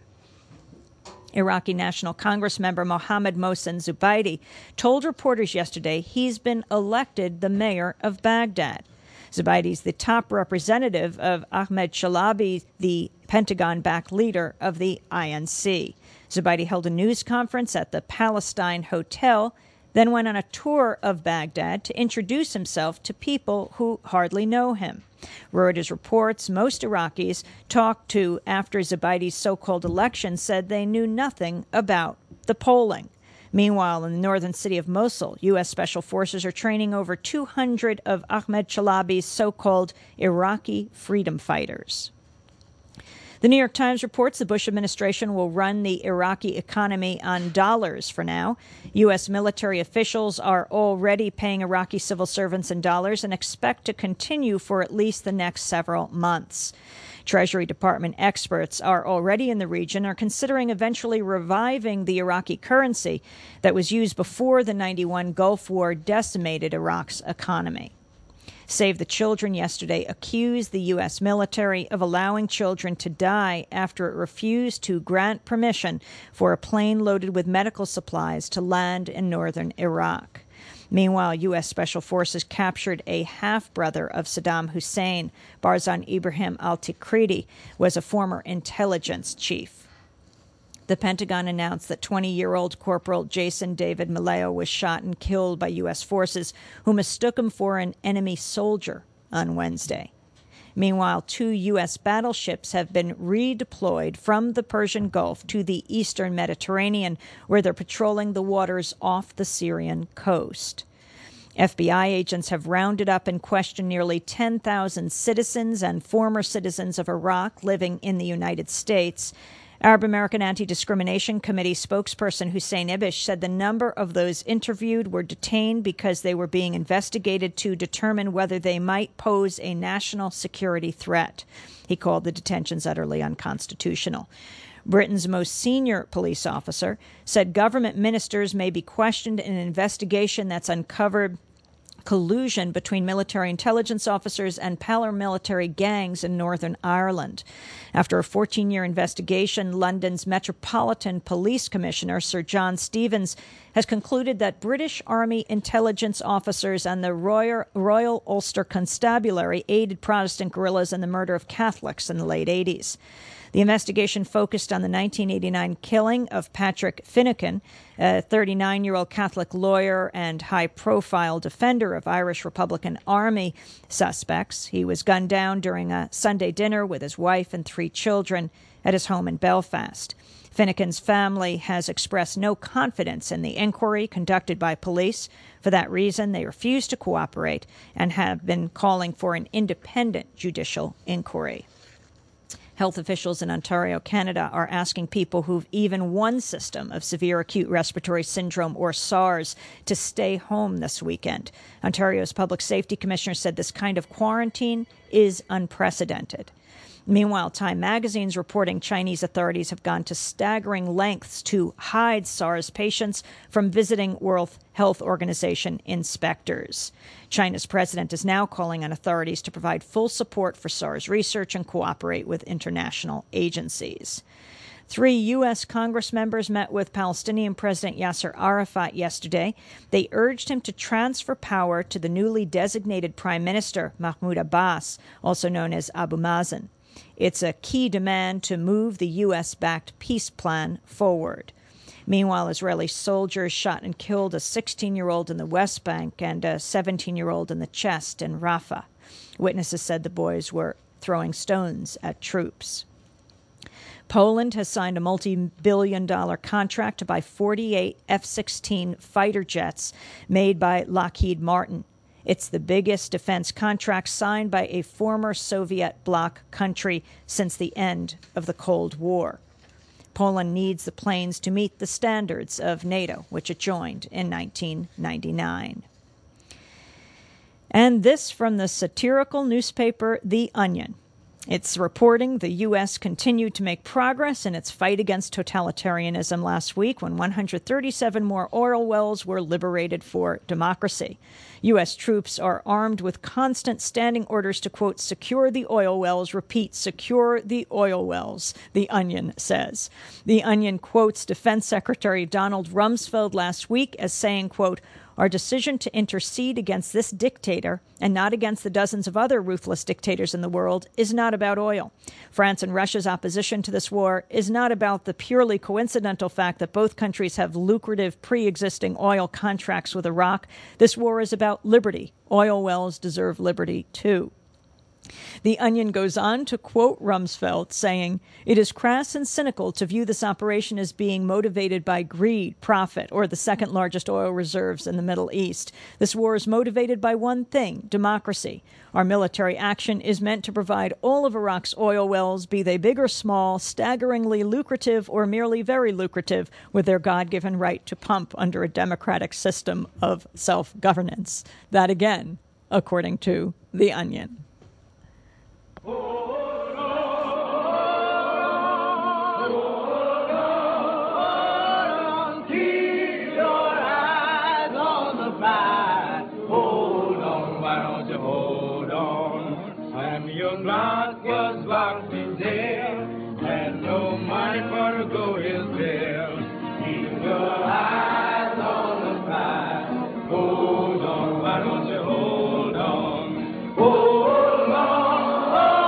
Speaker 1: Iraqi National Congress member Mohammad Mohsen Zubaidi told reporters yesterday he's been elected the mayor of Baghdad. Zubaidi is the top representative of Ahmed Chalabi, the Pentagon-backed leader of the I N C. Zubaidi held a news conference at the Palestine Hotel, then went on a tour of Baghdad to introduce himself to people who hardly know him. Reuters reports most Iraqis talked to after Zubaidi's so-called election said they knew nothing about the polling. Meanwhile, in the northern city of Mosul, U S Special Forces are training over two hundred of Ahmed Chalabi's so-called Iraqi freedom fighters. The New York Times reports the Bush administration will run the Iraqi economy on dollars for now. U S military officials are already paying Iraqi civil servants in dollars and expect to continue for at least the next several months. Treasury Department experts are already in the region and are considering eventually reviving the Iraqi currency that was used before the ninety-one Gulf War decimated Iraq's economy. Save the Children yesterday accused the U S military of allowing children to die after it refused to grant permission for a plane loaded with medical supplies to land in northern Iraq. Meanwhile, U S Special Forces captured a half-brother of Saddam Hussein. Barzan Ibrahim al-Tikriti was a former intelligence chief. The Pentagon announced that twenty-year-old Corporal Jason David Maleo was shot and killed by U S forces who mistook him for an enemy soldier on Wednesday. Meanwhile, two U S battleships have been redeployed from the Persian Gulf to the eastern Mediterranean, where they're patrolling the waters off the Syrian coast. F B I agents have rounded up and questioned nearly ten thousand citizens and former citizens of Iraq living in the United States. Arab American Anti-Discrimination Committee spokesperson Hussein Ibish said the number of those interviewed were detained because they were being investigated to determine whether they might pose a national security threat. He called the detentions utterly unconstitutional. Britain's most senior police officer said government ministers may be questioned in an investigation that's uncovered collusion between military intelligence officers and paramilitary gangs in Northern Ireland. After a fourteen-year investigation, London's Metropolitan Police Commissioner, Sir John Stevens, has concluded that British Army intelligence officers and the Royal, Royal Ulster Constabulary aided Protestant guerrillas in the murder of Catholics in the late eighties. The investigation focused on the nineteen eighty-nine killing of Patrick Finucane, a thirty-nine-year-old Catholic lawyer and high-profile defender of Irish Republican Army suspects. He was gunned down during a Sunday dinner with his wife and three children at his home in Belfast. Finucane's family has expressed no confidence in the inquiry conducted by police. For that reason, they refuse to cooperate and have been calling for an independent judicial inquiry. Health officials in Ontario, Canada, are asking people who've even one system of severe acute respiratory syndrome or SARS to stay home this weekend. Ontario's public safety commissioner said this kind of quarantine is unprecedented. Meanwhile, Time magazine's reporting Chinese authorities have gone to staggering lengths to hide SARS patients from visiting World Health Organization inspectors. China's president is now calling on authorities to provide full support for SARS research and cooperate with international agencies. Three U S Congress members met with Palestinian President Yasser Arafat yesterday. They urged him to transfer power to the newly designated Prime Minister, Mahmoud Abbas, also known as Abu Mazen. It's a key demand to move the U S-backed peace plan forward. Meanwhile, Israeli soldiers shot and killed a sixteen-year-old in the West Bank and a seventeen-year-old in the chest in Rafah. Witnesses said the boys were throwing stones at troops. Poland has signed a multi-billion dollar contract to buy forty-eight F sixteen fighter jets made by Lockheed Martin. It's the biggest defense contract signed by a former Soviet bloc country since the end of the Cold War. Poland needs the planes to meet the standards of NATO, which it joined in nineteen ninety-nine. And this from the satirical newspaper The Onion. It's reporting the U S continued to make progress in its fight against totalitarianism last week when one hundred thirty-seven more oil wells were liberated for democracy. U S troops are armed with constant standing orders to, quote, secure the oil wells. Repeat, secure the oil wells, The Onion says. The Onion quotes Defense Secretary Donald Rumsfeld last week as saying, quote, our decision to intercede against this dictator and not against the dozens of other ruthless dictators in the world is not about oil. France and Russia's opposition to this war is not about the purely coincidental fact that both countries have lucrative pre-existing oil contracts with Iraq. This war is about liberty. Oil wells deserve liberty, too. The Onion goes on to quote Rumsfeld, saying, it is crass and cynical to view this operation as being motivated by greed, profit, or the second largest oil reserves in the Middle East. This war is motivated by one thing, democracy. Our military action is meant to provide all of Iraq's oil wells, be they big or small, staggeringly lucrative or merely very lucrative, with their God-given right to pump under a democratic system of self-governance. That, again, according to The Onion.
Speaker 9: Block was locked in jail, and no money for to go his bill. Keep your eyes on the prize. Hold on, why don't you hold on? Hold on,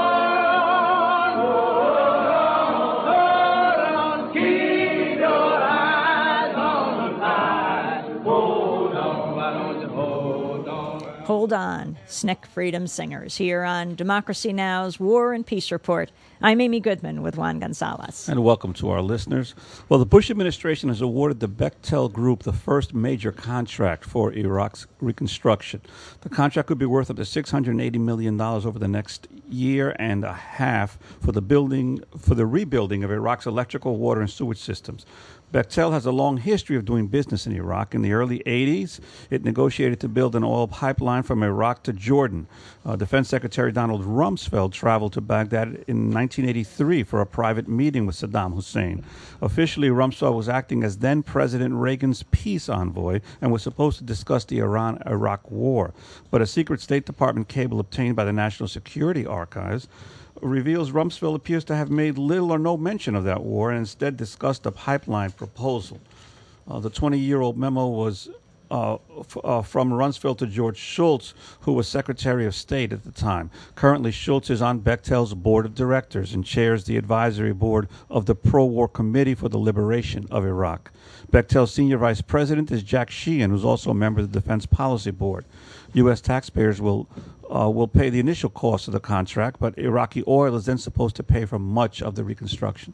Speaker 9: hold on, hold on. Keep your eyes on the prize. Hold on, why don't you hold on?
Speaker 1: Hold on, S N C C Freedom Singers, here on Democracy Now!'s War and Peace Report. I'm Amy Goodman with Juan Gonzalez.
Speaker 3: And welcome to our listeners. Well, the Bush administration has awarded the Bechtel Group the first major contract for Iraq's reconstruction. The contract could be worth up to six hundred eighty million dollars over the next year and a half for the building for the rebuilding of Iraq's electrical, water, and sewage systems. Bechtel has a long history of doing business in Iraq. In the early eighties, it negotiated to build an oil pipeline from Iraq to Jordan. Uh, Defense Secretary Donald Rumsfeld traveled to Baghdad in nineteen eighty-three for a private meeting with Saddam Hussein. Officially, Rumsfeld was acting as then President Reagan's peace envoy and was supposed to discuss the Iran-Iraq war. But a secret State Department cable obtained by the National Security Archives reveals Rumsfeld appears to have made little or no mention of that war and instead discussed a pipeline proposal. Uh, the twenty-year-old memo was uh, f- uh, from Rumsfeld to George Shultz, who was Secretary of State at the time. Currently, Shultz is on Bechtel's board of directors and chairs the advisory board of the Pro-War Committee for the Liberation of Iraq. Bechtel's senior vice president is Jack Sheehan, who's also a member of the Defense Policy Board. U S taxpayers will Uh, will pay the initial cost of the contract, but Iraqi oil is then supposed to pay for much of the reconstruction.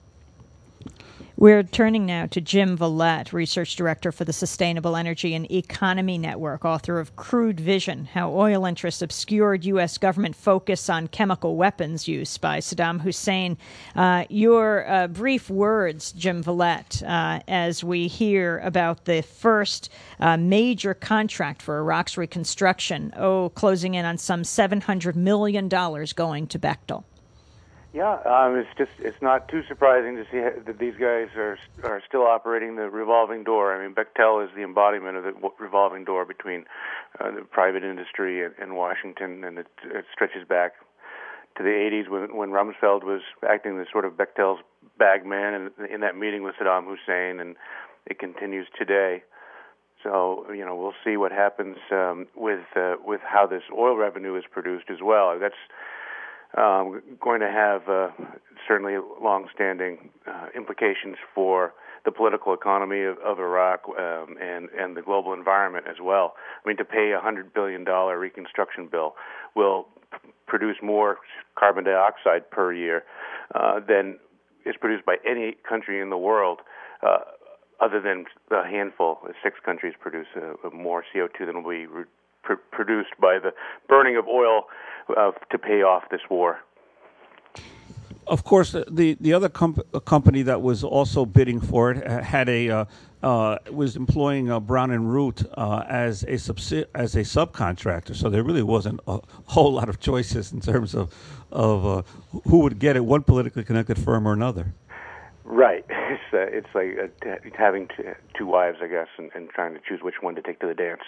Speaker 1: We're turning now to Jim Valette, Research Director for the Sustainable Energy and Economy Network, author of Crude Vision, How Oil Interests Obscured U S Government Focus on Chemical Weapons Use by Saddam Hussein. Uh, your uh, brief words, Jim Valette, uh, as we hear about the first uh, major contract for Iraq's reconstruction, oh, closing in on some seven hundred million dollars going to Bechtel.
Speaker 10: Yeah, um, it's just it's not too surprising to see that these guys are are still operating the revolving door. I mean, Bechtel is the embodiment of the revolving door between uh, the private industry and, and Washington, and it, it stretches back to the eighties when when Rumsfeld was acting as sort of Bechtel's bag man in, in that meeting with Saddam Hussein, and it continues today. So you know, we'll see what happens um, with uh, with how this oil revenue is produced as well. That's Um, going to have uh, certainly long-standing uh, implications for the political economy of, of Iraq um, and, and the global environment as well. I mean, to pay a one hundred billion dollars reconstruction bill will p- produce more carbon dioxide per year uh, than is produced by any country in the world, uh, other than a handful. Six countries produce uh, more C O two than will be re- pr- produced by the burning of oil Uh, to pay off this war.
Speaker 3: Of course, the the other comp- company that was also bidding for it had a uh, uh, was employing uh, Brown and Root uh, as a subsi- as a subcontractor. So there really wasn't a whole lot of choices in terms of of uh, who would get it, one politically connected firm or another.
Speaker 10: Right. It's uh, it's like uh, t- having t- two wives, I guess, and, and trying to choose which one to take to the dance.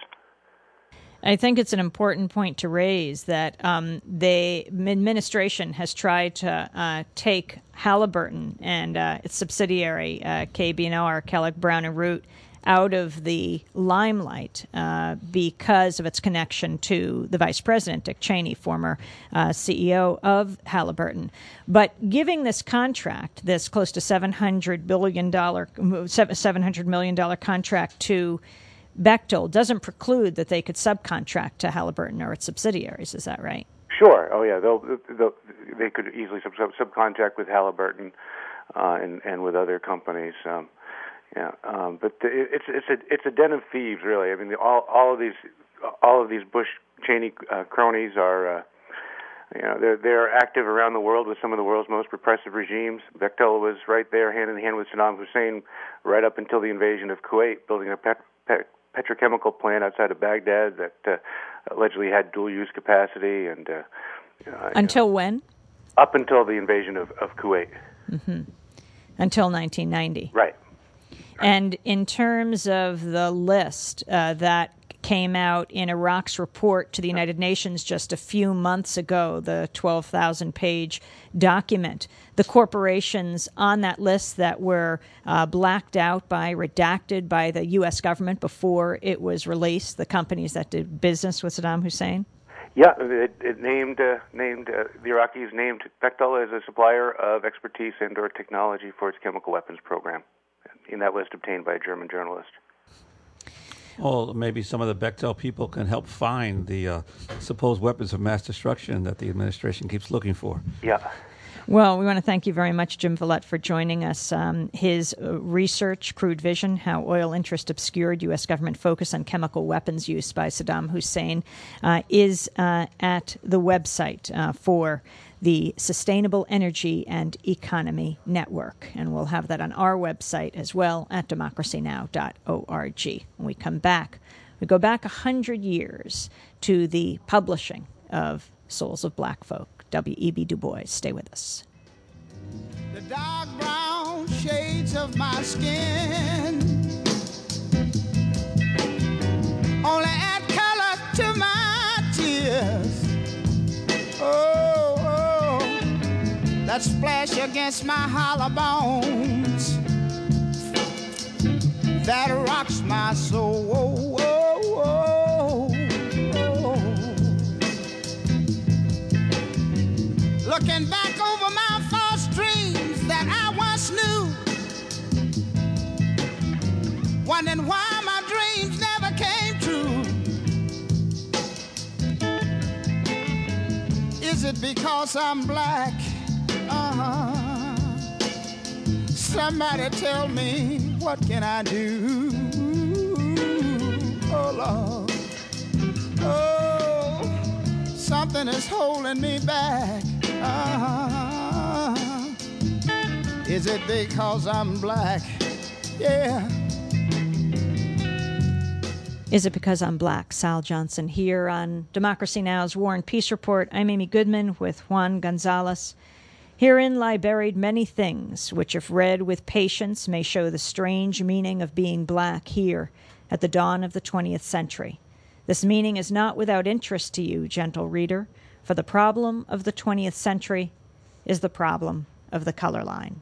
Speaker 1: I think it's an important point to raise that um, the administration has tried to uh, take Halliburton and uh, its subsidiary, uh, K B and R, Kellogg Brown and Root, out of the limelight uh, because of its connection to the vice president, Dick Cheney, former uh, C E O of Halliburton. But giving this contract, this close to seven hundred billion dollars, seven hundred million dollars contract to Bechtel doesn't preclude that they could subcontract to Halliburton or its subsidiaries. Is that right?
Speaker 10: Sure. Oh, yeah. They'll, they'll, they could easily sub, sub, subcontract with Halliburton uh, and, and with other companies. Um, yeah. Um, but the, it's it's a it's a den of thieves, really. I mean, the, all all of these all of these Bush Cheney uh, cronies are. Uh, You know, they're they're active around the world with some of the world's most repressive regimes. Bechtel was right there, hand in hand with Saddam Hussein, right up until the invasion of Kuwait, building a pet, pet, petrochemical plant outside of Baghdad that uh, allegedly had dual-use capacity. And uh, uh,
Speaker 1: until
Speaker 10: you know,
Speaker 1: when?
Speaker 10: Up until the invasion of, of Kuwait.
Speaker 1: Mm-hmm. Until nineteen ninety.
Speaker 10: Right.
Speaker 1: And in terms of the list uh, that came out in Iraq's report to the United Nations just a few months ago, the twelve thousand page document, the corporations on that list that were uh, blacked out by, redacted by the U S government before it was released, the companies that did business with Saddam Hussein?
Speaker 10: Yeah, it, it named uh, named uh, the Iraqis named Bechtel as a supplier of expertise and or technology for its chemical weapons program, in that list obtained by a German journalist.
Speaker 3: Or maybe some of the Bechtel people can help find the uh, supposed weapons of mass destruction that the administration keeps looking for.
Speaker 10: Yeah.
Speaker 1: Well, we want to thank you very much, Jim Vallette, for joining us. Um, his uh, research, Crude Vision, How Oil Interest Obscured U S Government Focus on Chemical Weapons Use by Saddam Hussein, uh, is uh, at the website uh, for the Sustainable Energy and Economy Network. And we'll have that on our website as well at democracy now dot org. When we come back, we go back one hundred years to the publishing of Souls of Black Folk. W E B Du Bois. Stay with us.
Speaker 2: The dark brown shades of my skin only add color to my tears. Oh, oh, that splash against my hollow bones that rocks my soul. Oh, oh, oh, oh. Looking back over my false dreams that I once knew, wondering why my dreams never came true. Is it because I'm black? Uh-huh. Somebody tell me, what can I do? Oh, Lord. Oh, something is holding me back. Uh, is it because I'm black? Yeah.
Speaker 1: Is it because I'm black? Sal Johnson here on Democracy Now!'s War and Peace Report. I'm Amy Goodman with Juan Gonzalez. Herein lie buried many things, which if read with patience may show the strange meaning of being black here at the dawn of the twentieth century. This meaning is not without interest to you, gentle reader, for the problem of the twentieth century is the problem of the color line.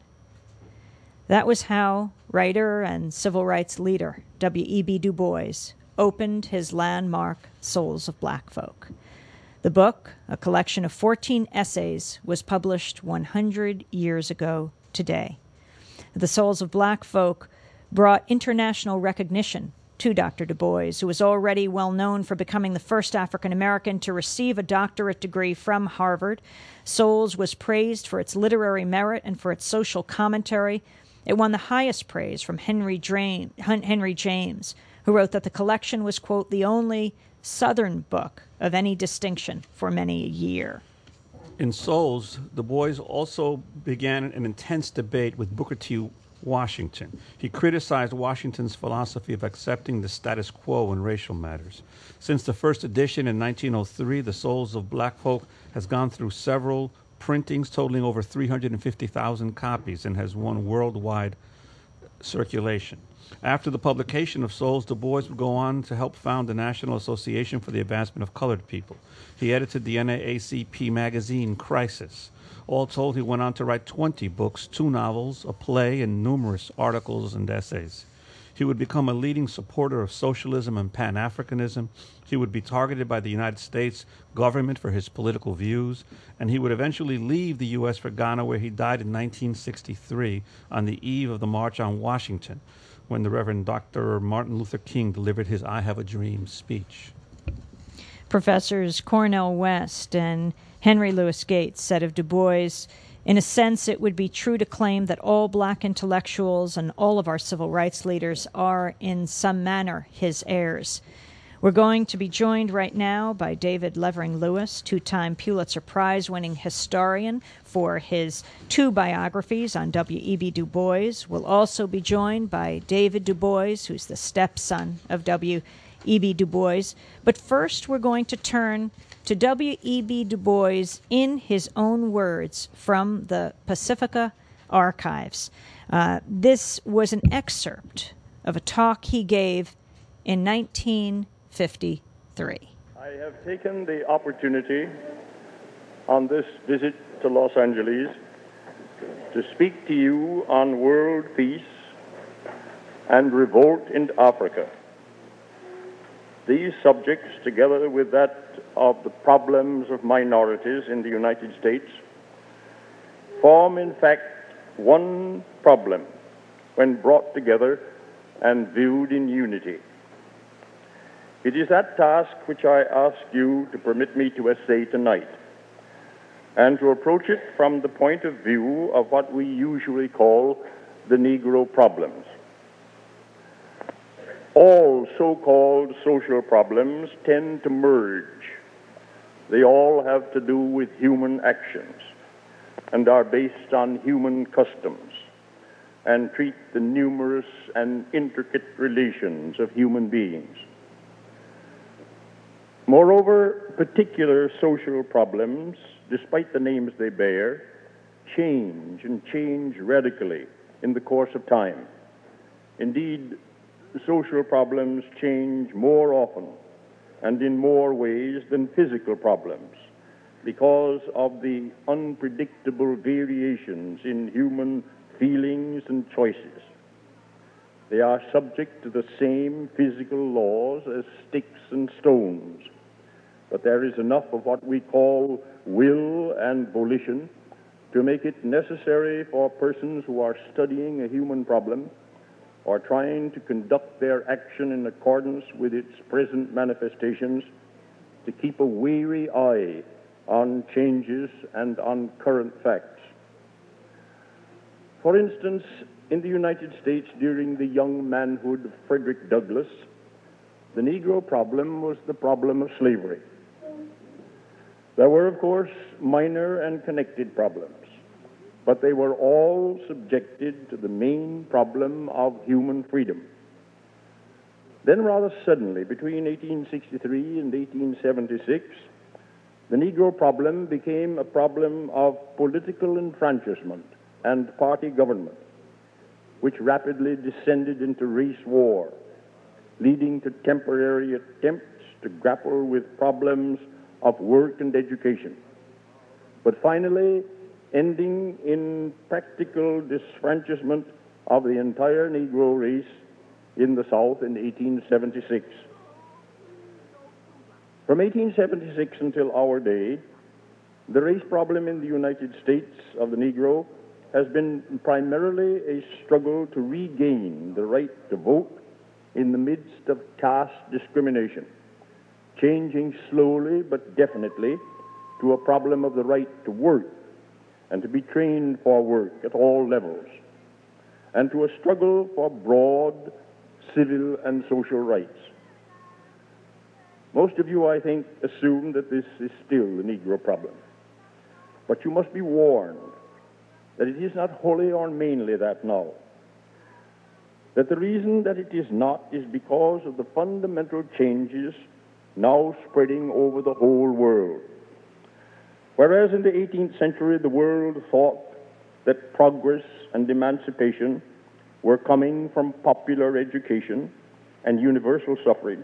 Speaker 1: That was how writer and civil rights leader W E B Du Bois opened his landmark Souls of Black Folk. The book, a collection of fourteen essays, was published one hundred years ago today. The Souls of Black Folk brought international recognition to Doctor Du Bois, who was already well known for becoming the first African American to receive a doctorate degree from Harvard. Souls was praised for its literary merit and for its social commentary. It won the highest praise from Henry, Dra- Henry James, who wrote that the collection was, quote, the only Southern book of any distinction for many a year.
Speaker 3: In Souls, Du Bois also began an intense debate with Booker T. Washington. He criticized Washington's philosophy of accepting the status quo in racial matters. Since the first edition in nineteen oh three, The Souls of Black Folk has gone through several printings totaling over three hundred fifty thousand copies and has won worldwide circulation. After the publication of Souls, Du Bois would go on to help found the National Association for the Advancement of Colored People. He edited the N double A C P magazine Crisis. All told, he went on to write twenty books, two novels, a play, and numerous articles and essays. He would become a leading supporter of socialism and Pan-Africanism. He would be targeted by the United States government for his political views, and he would eventually leave the U S for Ghana, where he died in nineteen sixty-three on the eve of the March on Washington, when the Reverend Doctor Martin Luther King delivered his I Have a Dream speech.
Speaker 1: Professors Cornel West and Henry Louis Gates said of Du Bois, in a sense, it would be true to claim that all black intellectuals and all of our civil rights leaders are, in some manner, his heirs. We're going to be joined right now by David Levering Lewis, two-time Pulitzer Prize-winning historian, for his two biographies on W E B Du Bois. We'll also be joined by David Du Bois, who's the stepson of W E B Du Bois. But first, we're going to turn to W E B Du Bois in his own words from the Pacifica Archives. Uh, this was an excerpt of a talk he gave in nineteen fifty-three.
Speaker 8: I have taken the opportunity on this visit to Los Angeles to speak to you on world peace and revolt in Africa. These subjects, together with that of the problems of minorities in the United States, form in fact one problem when brought together and viewed in unity. It is that task which I ask you to permit me to essay tonight, and to approach it from the point of view of what we usually call the Negro problems. All so-called social problems tend to merge. They all have to do with human actions and are based on human customs and treat the numerous and intricate relations of human beings. Moreover, particular social problems, despite the names they bear, change and change radically in the course of time. Indeed, social problems change more often and in more ways than physical problems because of the unpredictable variations in human feelings and choices. They are subject to the same physical laws as sticks and stones, but there is enough of what we call will and volition to make it necessary for persons who are studying a human problem or trying to conduct their action in accordance with its present manifestations to keep a wary eye on changes and on current facts. For instance, in the United States during the young manhood of Frederick Douglass, the Negro problem was the problem of slavery. There were, of course, minor and connected problems, but they were all subjected to the main problem of human freedom. Then rather suddenly, between eighteen sixty-three and eighteen seventy-six, the Negro problem became a problem of political enfranchisement and party government, which rapidly descended into race war, leading to temporary attempts to grapple with problems of work and education, but finally ending in practical disfranchisement of the entire Negro race in the South in eighteen seventy-six. From eighteen seventy-six until our day, the race problem in the United States of the Negro has been primarily a struggle to regain the right to vote in the midst of caste discrimination, changing slowly but definitely to a problem of the right to work and to be trained for work at all levels, and to a struggle for broad civil and social rights. Most of you, I think, assume that this is still the Negro problem. But you must be warned that it is not wholly or mainly that now. That the reason that it is not is because of the fundamental changes now spreading over the whole world. Whereas in the eighteenth century the world thought that progress and emancipation were coming from popular education and universal suffrage,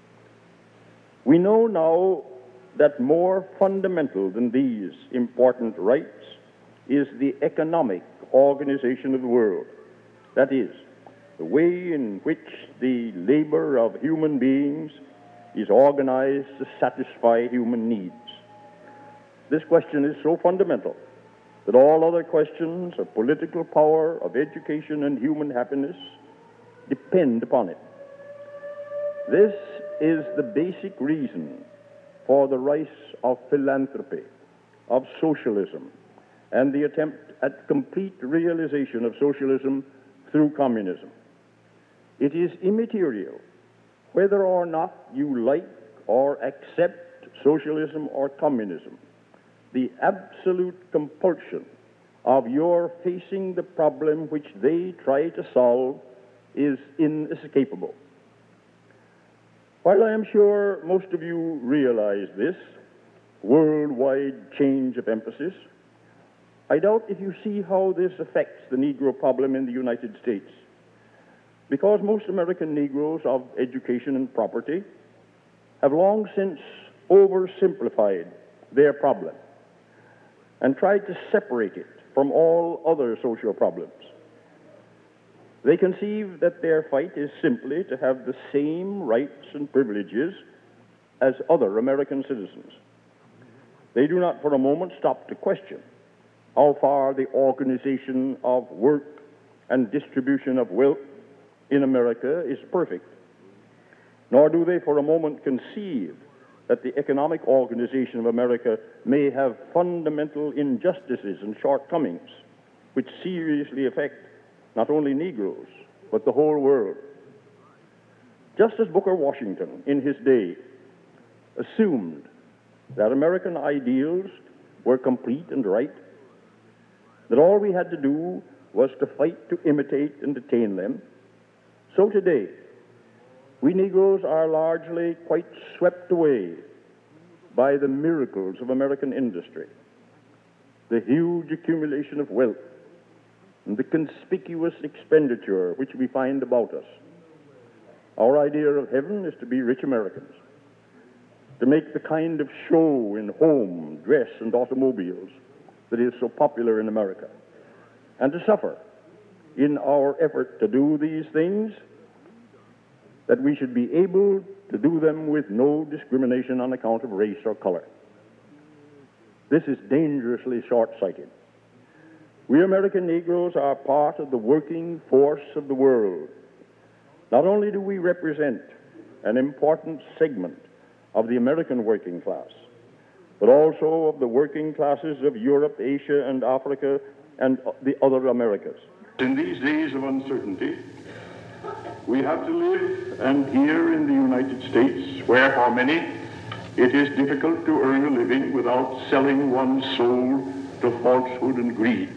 Speaker 8: we know now that more fundamental than these important rights is the economic organization of the world. That is, the way in which the labor of human beings is organized to satisfy human needs. This question is so fundamental that all other questions of political power, of education, and human happiness depend upon it. This is the basic reason for the rise of philanthropy, of socialism, and the attempt at complete realization of socialism through communism. It is immaterial whether or not you like or accept socialism or communism. The absolute compulsion of your facing the problem which they try to solve is inescapable. While I am sure most of you realize this worldwide change of emphasis, I doubt if you see how this affects the Negro problem in the United States, because most American Negroes of education and property have long since oversimplified their problem and tried to separate it from all other social problems. They conceive that their fight is simply to have the same rights and privileges as other American citizens. They do not for a moment stop to question how far the organization of work and distribution of wealth in America is perfect.
Speaker 11: nor do they for a moment conceive that the economic organization of America may have fundamental injustices and shortcomings which seriously affect not only Negroes, but the whole world. Just as Booker Washington, in his day, assumed that American ideals were complete and right, that all we had to do was to fight to imitate and attain them, so today, we Negroes are largely quite swept away by the miracles of American industry, the huge accumulation of wealth, and the conspicuous expenditure which we find about us. Our idea of heaven is to be rich Americans, to make the kind of show in home, dress, and automobiles that is so popular in America, and to suffer in our effort to do these things, that we should be able to do them with no discrimination on account of race or color. This is dangerously short-sighted. We American Negroes are part of the working force of the world. Not only do we represent an important segment of the American working class, but also of the working classes of Europe, Asia, and Africa, and the other Americas.
Speaker 12: In these days of uncertainty, we have to live, and here in the United States, where for many it is difficult to earn a living without selling one's soul to falsehood and greed.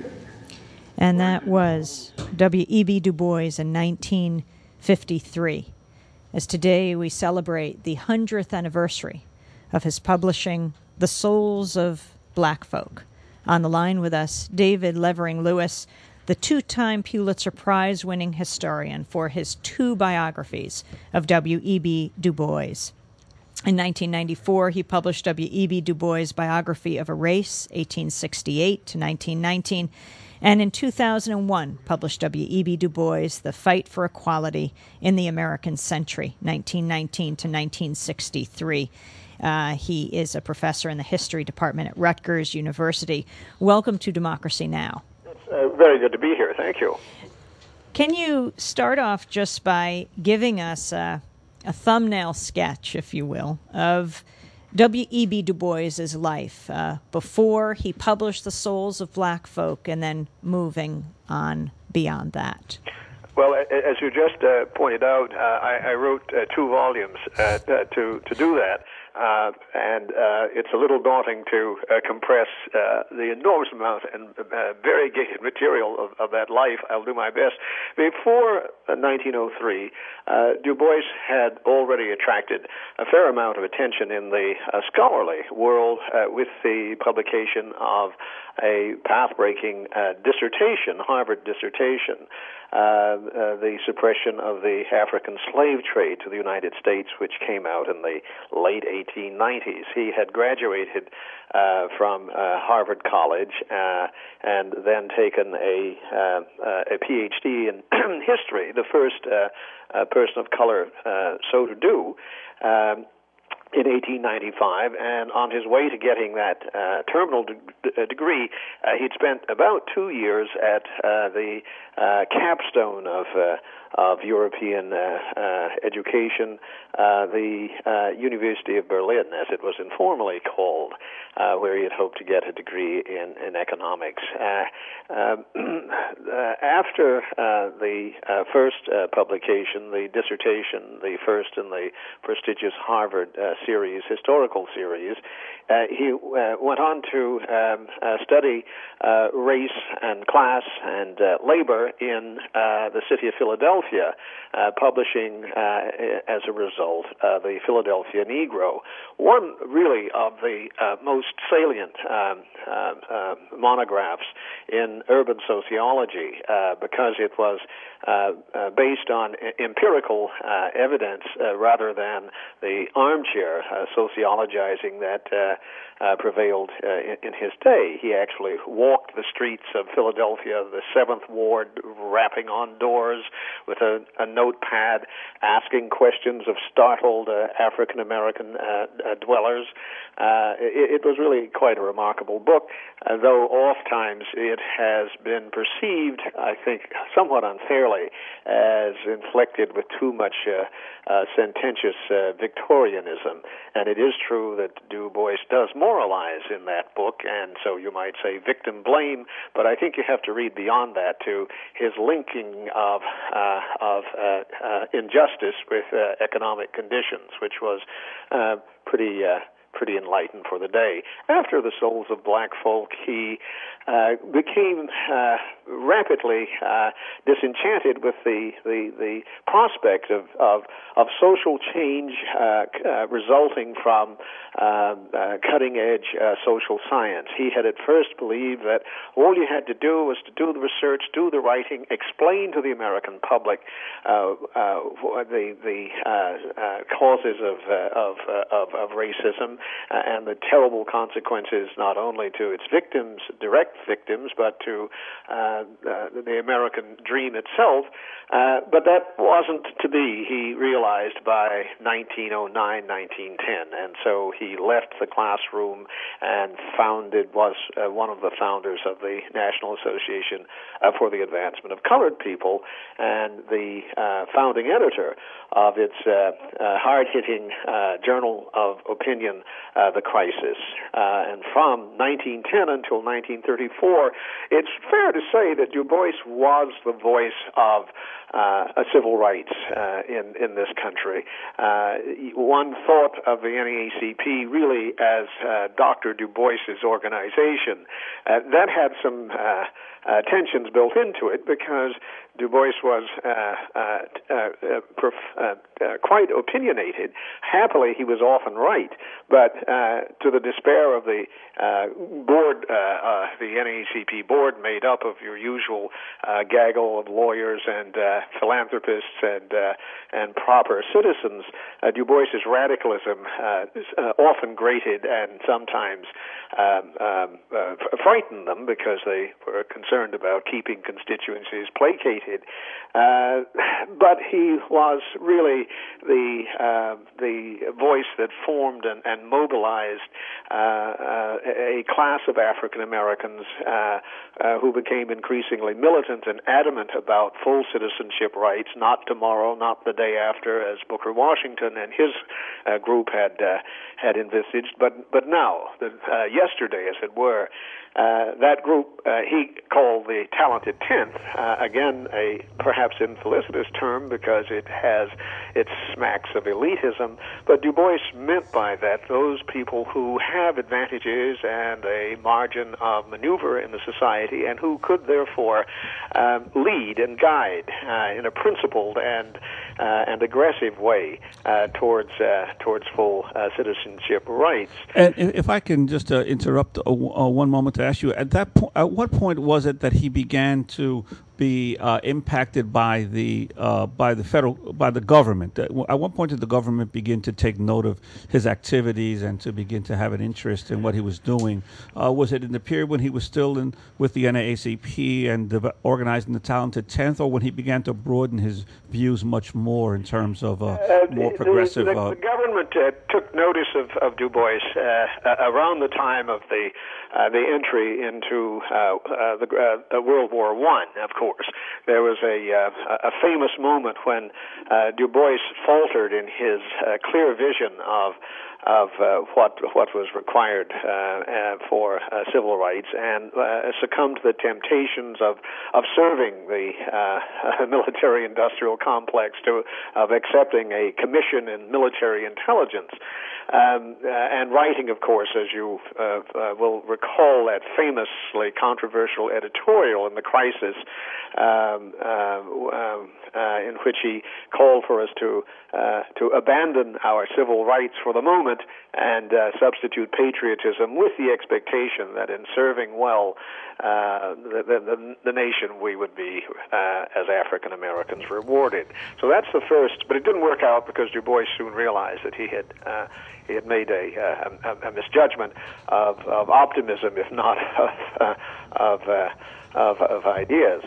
Speaker 1: And that was W E B Du Bois in nineteen fifty-three. As today we celebrate the hundredth anniversary of his publishing The Souls of Black Folk. On the line with us, David Levering Lewis, the two-time Pulitzer Prize-winning historian for his two biographies of W E B Du Bois. In nineteen ninety-four, he published W E B Du Bois' biography of a race, eighteen sixty-eight to nineteen nineteen, and in two thousand one published W E B Du Bois' The Fight for Equality in the American Century, nineteen nineteen to nineteen sixty-three. Uh, he is a professor in the history department at Rutgers University. Welcome to Democracy Now!
Speaker 13: Uh, very good to be here. Thank you.
Speaker 1: Can you start off just by giving us a, a thumbnail sketch, if you will, of W E B Du Bois' life uh, before he published The Souls of Black Folk and then moving on beyond that?
Speaker 13: Well, as you just uh, pointed out, uh, I, I wrote uh, two volumes uh, to, to do that. Uh, and uh, it's a little daunting to uh, compress uh, the enormous amount and uh, variegated material of, of that life. I'll do my best. Before uh, nineteen oh three, uh, Du Bois had already attracted a fair amount of attention in the uh, scholarly world uh, with the publication of a path-breaking uh, dissertation, Harvard dissertation, uh, uh, the suppression of the African slave trade to the United States, which came out in the late eighteen nineties. He had graduated uh, from uh, Harvard College uh, and then taken a, uh, uh, a P H D in history, the first uh, uh, person of color uh, so to do. Um, in eighteen ninety-five, and on his way to getting that uh, terminal de- degree, uh, he'd spent about two years at uh, the uh, capstone of uh, of European uh, uh, education, uh, the uh, University of Berlin, as it was informally called, uh, where he had hoped to get a degree in, in economics. Uh, um, uh, after uh, the uh, first uh, publication, the dissertation, the first in the prestigious Harvard uh, series, historical series, uh, he uh, went on to um, uh, study uh, race and class and uh, labor in uh, the city of Philadelphia, uh, publishing uh, as a result uh, the Philadelphia Negro, one really of the uh, most salient um, uh, uh, monographs in urban sociology uh, because it was uh, uh, based on empirical uh, evidence uh, rather than the armchair uh, sociologizing that uh, uh, prevailed uh, in, in his day. He actually walked the streets of Philadelphia, the seventh Ward, rapping on doors with a, a notepad, asking questions of startled uh, African-American uh, uh, dwellers. Uh, it, it was really quite a remarkable book, uh, though oft times it has been perceived, I think, somewhat unfairly nearly as inflected with too much uh, uh, sententious uh, Victorianism. And it is true that Du Bois does moralize in that book, and so you might say victim blame, but I think you have to read beyond that to his linking of uh, of uh, uh, injustice with uh, economic conditions, which was uh, pretty uh, pretty enlightened for the day. After The Souls of Black Folk, he uh, became uh, rapidly uh, disenchanted with the, the, the prospect of, of, of social change uh, uh, resulting from uh, uh, cutting-edge uh, social science. He had at first believed that all you had to do was to do the research, do the writing, explain to the American public uh, uh, the, the uh, uh, causes of, uh, of, uh, of, of racism, Uh, and the terrible consequences not only to its victims, direct victims, but to uh, uh, the American dream itself. Uh, but that wasn't to be, he realized, by nineteen oh nine, nineteen ten. And so he left the classroom and founded, was uh, one of the founders of the National Association uh, for the Advancement of Colored People, and the uh, founding editor of its uh, uh, hard-hitting uh, journal of opinion, uh, The Crisis. Uh, and from nineteen ten until nineteen thirty-four, it's fair to say that Du Bois was the voice of uh, civil rights uh, in, in this country. Uh, one thought of the N double A C P really as uh, Doctor Du Bois's organization. Uh, that had some uh, uh, tensions built into it because Du Bois was uh, uh, uh, prof- uh, uh, quite opinionated. Happily, he was often right, but uh, to the despair of the uh, board, uh, uh, the N double A C P board, made up of your usual uh, gaggle of lawyers and uh, philanthropists and uh, and proper citizens, uh, Du Bois's radicalism uh, uh, often grated and sometimes um, um, uh, frightened them because they were concerned about keeping constituencies placated. Uh, but he was really the uh, the voice that formed and, and mobilized uh, uh, a class of African Americans uh, uh, who became increasingly militant and adamant about full citizenship rights, not tomorrow, not the day after, as Booker Washington and his uh, group had uh, had envisaged, but but now, the, uh, yesterday, as it were. Uh, that group uh, he called the Talented Tenth, uh, again a perhaps infelicitous term because it has it smacks of elitism, but Du Bois meant by that those people who have advantages and a margin of maneuver in the society and who could therefore um, lead and guide uh, in a principled and uh, and aggressive way uh, towards uh, towards full uh, citizenship rights.
Speaker 3: And if I can just uh, interrupt uh, one moment to ask you, at that po- at what point was it that he began to be uh, impacted by the uh, by the federal by the government? At what point did the government begin to take note of his activities and to begin to have an interest in what he was doing? Uh, was it in the period when he was still in with the N double A C P and dev- organizing the Talented Tenth, or when he began to broaden his views much more in terms of uh,
Speaker 13: uh,
Speaker 3: more progressive?
Speaker 13: The, the,
Speaker 3: uh,
Speaker 13: the government uh, took notice of, of Du Bois uh, uh, around the time of the uh, the entry into uh, uh, the uh, World War One. Of course, there was a uh, a famous moment when uh, Du Bois faltered in his uh, clear vision of of uh, what what was required uh, uh, for uh, civil rights, and uh, succumbed to the temptations of of serving the uh, military-industrial complex, to of accepting a commission in military intelligence, um, uh, and writing, of course, as you uh, uh, will recall, that famously controversial editorial in The Crisis, um, uh, uh, in which he called for us to uh, to abandon our civil rights for the moment and uh, substitute patriotism with the expectation that in serving well uh, the, the, the nation we would be, uh, as African Americans, rewarded. So that's the first, but it didn't work out because Du Bois soon realized that he had uh, he had made a, a, a misjudgment of, of optimism, if not of uh, of, uh, of of ideas.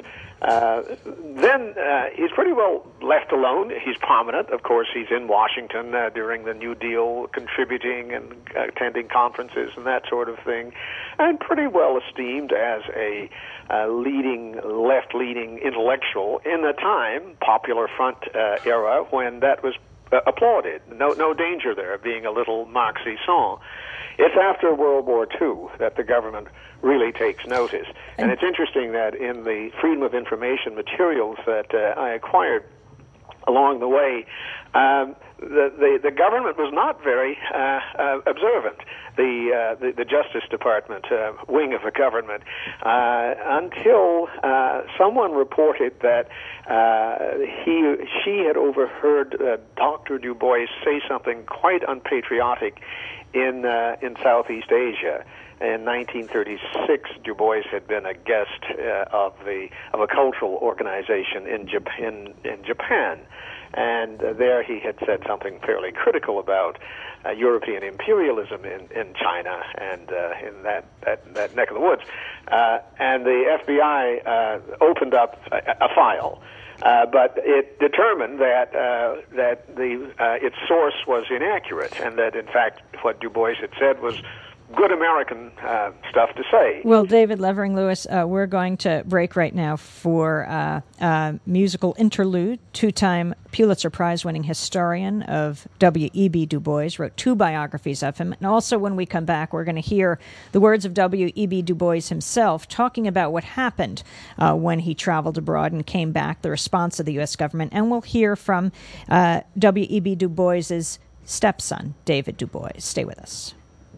Speaker 13: Uh, then uh, he's pretty well left alone. He's prominent. Of course, he's in Washington uh, during the New Deal, contributing and uh, attending conferences and that sort of thing, and pretty well esteemed as a uh, leading, left-leaning intellectual in the time, Popular Front uh, era, when that was uh, applauded. No, no danger there of being a little Marxist. It's after World War Two that the government really takes notice. And it's interesting that in the Freedom of Information materials that uh, I acquired along the way, um, the, the the government was not very uh, uh, observant. The, uh, the the Justice Department uh, wing of the government, uh, until uh, someone reported that uh, he she had overheard uh, Doctor Du Bois say something quite unpatriotic in uh, in Southeast Asia. In nineteen thirty-six, Du Bois had been a guest uh, of the of a cultural organization in Japan. In Japan, and uh, there he had said something fairly critical about uh, European imperialism in, in China and uh, in that, that that neck of the woods. Uh, and the F B I uh, opened up a, a file. Uh, but it determined that uh, that the uh, its source was inaccurate, and that in fact what Du Bois had said was good American uh, stuff to say.
Speaker 1: Well, David Levering Lewis, uh, we're going to break right now for uh, uh, musical interlude. Two-time Pulitzer Prize-winning historian of W E B. Du Bois, wrote two biographies of him. And also when we come back, we're going to hear the words of W E B. Du Bois himself talking about what happened uh, when he traveled abroad and came back, the response of the U S government. And we'll hear from uh, W E B. Du Bois's stepson, David Du Bois. Stay with us.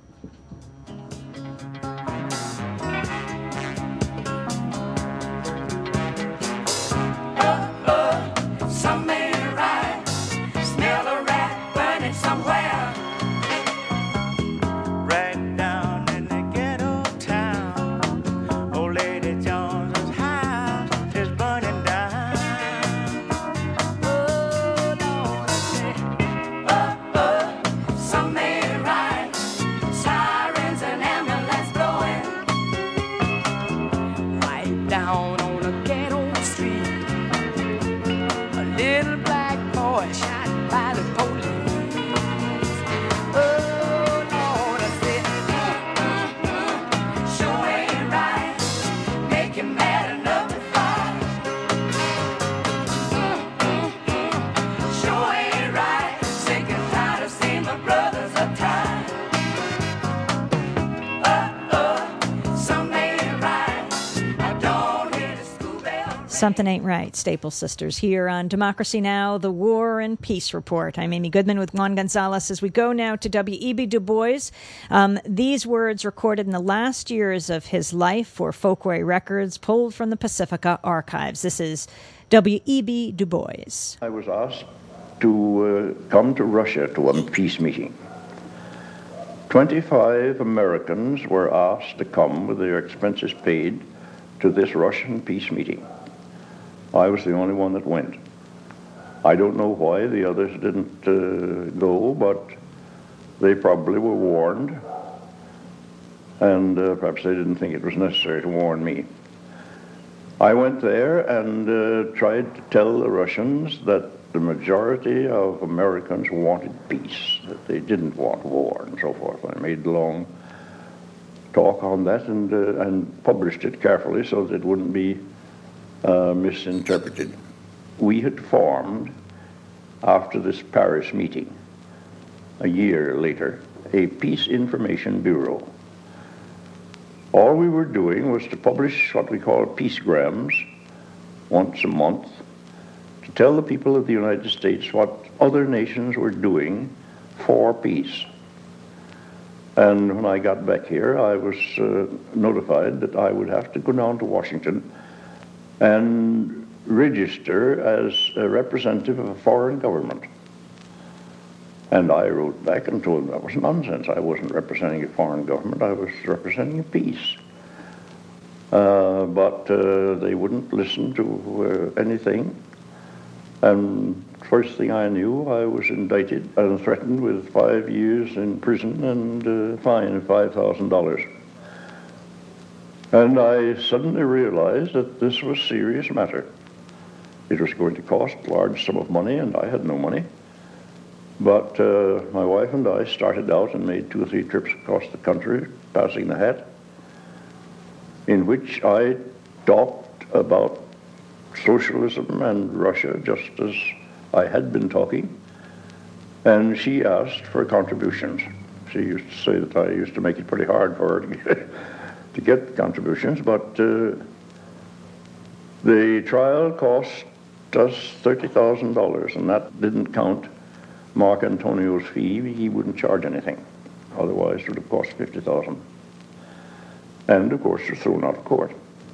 Speaker 1: Something Ain't Right, Staple Sisters, here on Democracy Now!, the War and Peace Report. I'm Amy Goodman with Juan Gonzalez. As we go now to W E B. Du Bois, um, these words recorded in the last years of his life for Folkways Records, pulled from the Pacifica archives. This is W E B. Du Bois.
Speaker 8: I was asked to uh, come to Russia to a peace meeting. twenty-five Americans were asked to come with their expenses paid to this Russian peace meeting. I was the only one that went. I don't know why the others didn't uh, go, but they probably were warned, and uh, perhaps they didn't think it was necessary to warn me. I went there and uh, tried to tell the Russians that the majority of Americans wanted peace, that they didn't want war and so forth. I made a long talk on that and, uh, and published it carefully so that it wouldn't be Uh, misinterpreted. We had formed, after this Paris meeting, a year later, a Peace Information Bureau. All we were doing was to publish what we call peacegrams once a month to tell the people of the United States what other nations were doing for peace. And when I got back here, I was uh, notified that I would have to go down to Washington and register as a representative of a foreign government. And I wrote back and told them that was nonsense. I wasn't representing a foreign government, I was representing peace. Uh, but uh, they wouldn't listen to uh, anything. And first thing I knew, I was indicted and threatened with five years in prison and a fine of five thousand dollars. And I suddenly realized that this was a serious matter. It was going to cost a large sum of money, and I had no money. But uh, my wife and I started out and made two or three trips across the country, passing the hat, in which I talked about socialism and Russia just as I had been talking. And she asked for contributions. She used to say that I used to make it pretty hard for her to get, to get the contributions, but uh, the trial cost us thirty thousand dollars, and that didn't count Mark Antonio's fee. He wouldn't charge anything. Otherwise, it would have cost fifty thousand dollars. And, of course, was thrown out of court.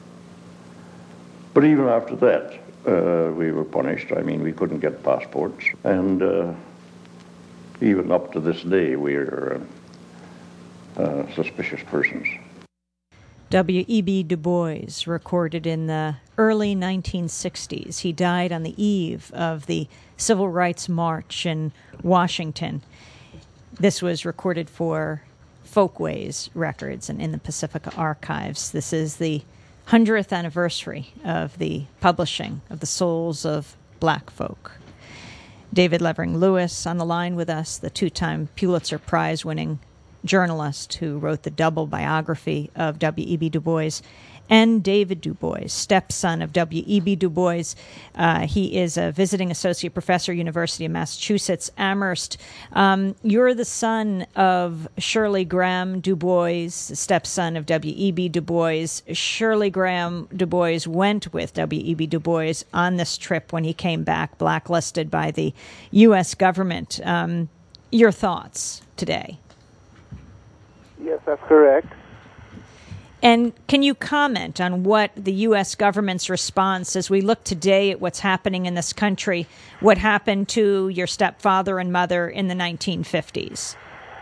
Speaker 8: But even after that, uh, we were punished. I mean, we couldn't get passports. And uh, even up to this day, we're uh, uh, suspicious persons.
Speaker 1: W E B Du Bois, recorded in the early nineteen sixties. He died on the eve of the Civil Rights March in Washington. This was recorded for Folkways Records and in the Pacifica Archives. This is the hundredth anniversary of the publishing of The Souls of Black Folk. David Levering Lewis on the line with us, the two-time Pulitzer Prize-winning journalist who wrote the double biography of W E B Du Bois, and David Du Bois, stepson of W E B Du Bois. Uh, he is a visiting associate professor, University of Massachusetts, Amherst. Um, you're the son of Shirley Graham Du Bois, stepson of W E B Du Bois. Shirley Graham Du Bois went with W E B Du Bois on this trip when he came back, blacklisted by the U S government. Um, your thoughts today?
Speaker 14: Yes, that's correct.
Speaker 1: And can you comment on what the U S government's response, as we look today at what's happening in this country, what happened to your stepfather and mother in the nineteen fifties?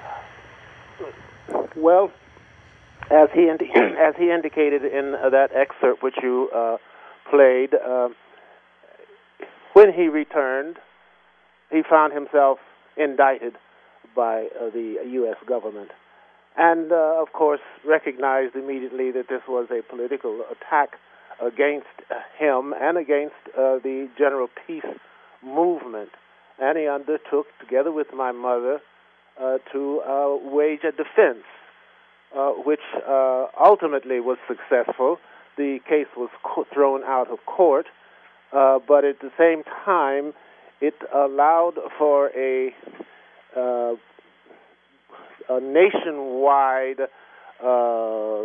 Speaker 14: Well, as he indi- as he indicated in uh, that excerpt which you uh, played, uh, when he returned, he found himself indicted by uh, the U S government. And, uh, of course, recognized immediately that this was a political attack against him and against uh, the general peace movement. And he undertook, together with my mother, uh, to uh, wage a defense, uh, which uh, ultimately was successful. The case was co- thrown out of court, uh, but at the same time, it allowed for a uh, a nationwide uh,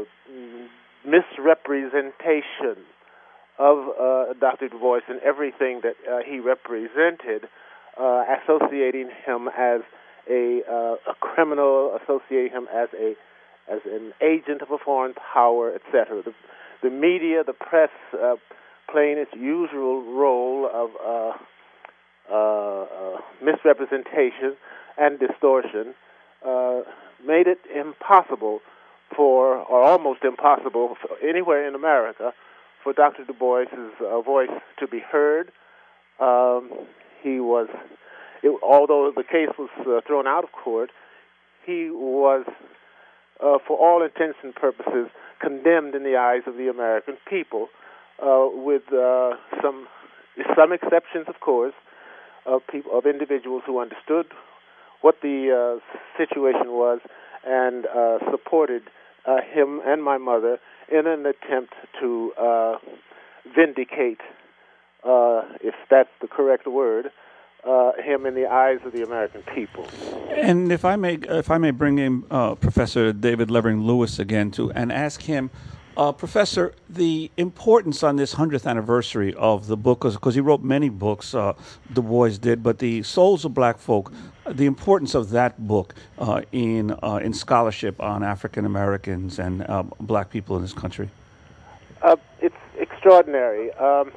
Speaker 14: misrepresentation of uh, Doctor Du Bois and everything that uh, he represented, uh, associating him as a, uh, a criminal, associating him as a as an agent of a foreign power, et cetera. The, the media, the press, uh, playing its usual role of uh, uh, uh, misrepresentation and distortion, Uh, made it impossible for, or almost impossible, for anywhere in America, for Doctor Du Bois' uh, voice to be heard. Um, he was, it, although the case was uh, thrown out of court, he was, uh, for all intents and purposes, condemned in the eyes of the American people, uh, with uh, some some exceptions, of course, of people, of individuals who understood what the uh, situation was and uh, supported uh, him and my mother in an attempt to uh, vindicate, uh, if that's the correct word, uh, him in the eyes of the American people.
Speaker 3: And if I may, if I may bring in uh, Professor David Levering Lewis again to and ask him, uh, Professor, the importance on this hundredth anniversary of the book, because he wrote many books, uh, Du Bois did, but the Souls of Black Folk, the importance of that book uh, in uh, in scholarship on African Americans and uh, black people in this country.
Speaker 14: Uh, it's extraordinary. Um,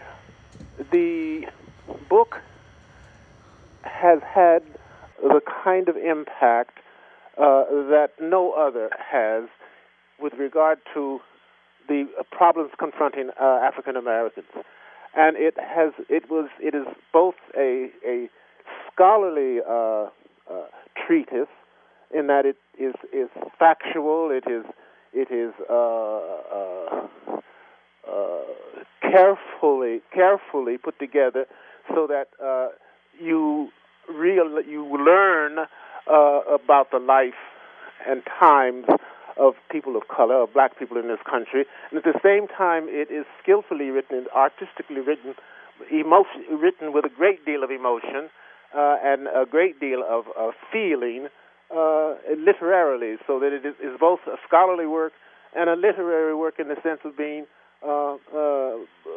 Speaker 14: the book has had the kind of impact uh, that no other has with regard to the problems confronting uh, African Americans, and it has it was it is both a a scholarly uh, uh, treatise in that it is is factual, it is it is uh, uh, uh, carefully carefully put together so that uh, you real you learn uh, about the life and times of people of color, of black people in this country, and at the same time, it is skillfully written and artistically written, emotion, written with a great deal of emotion uh, and a great deal of, of feeling, uh, literarily, so that it is, is both a scholarly work and a literary work in the sense of being uh, uh,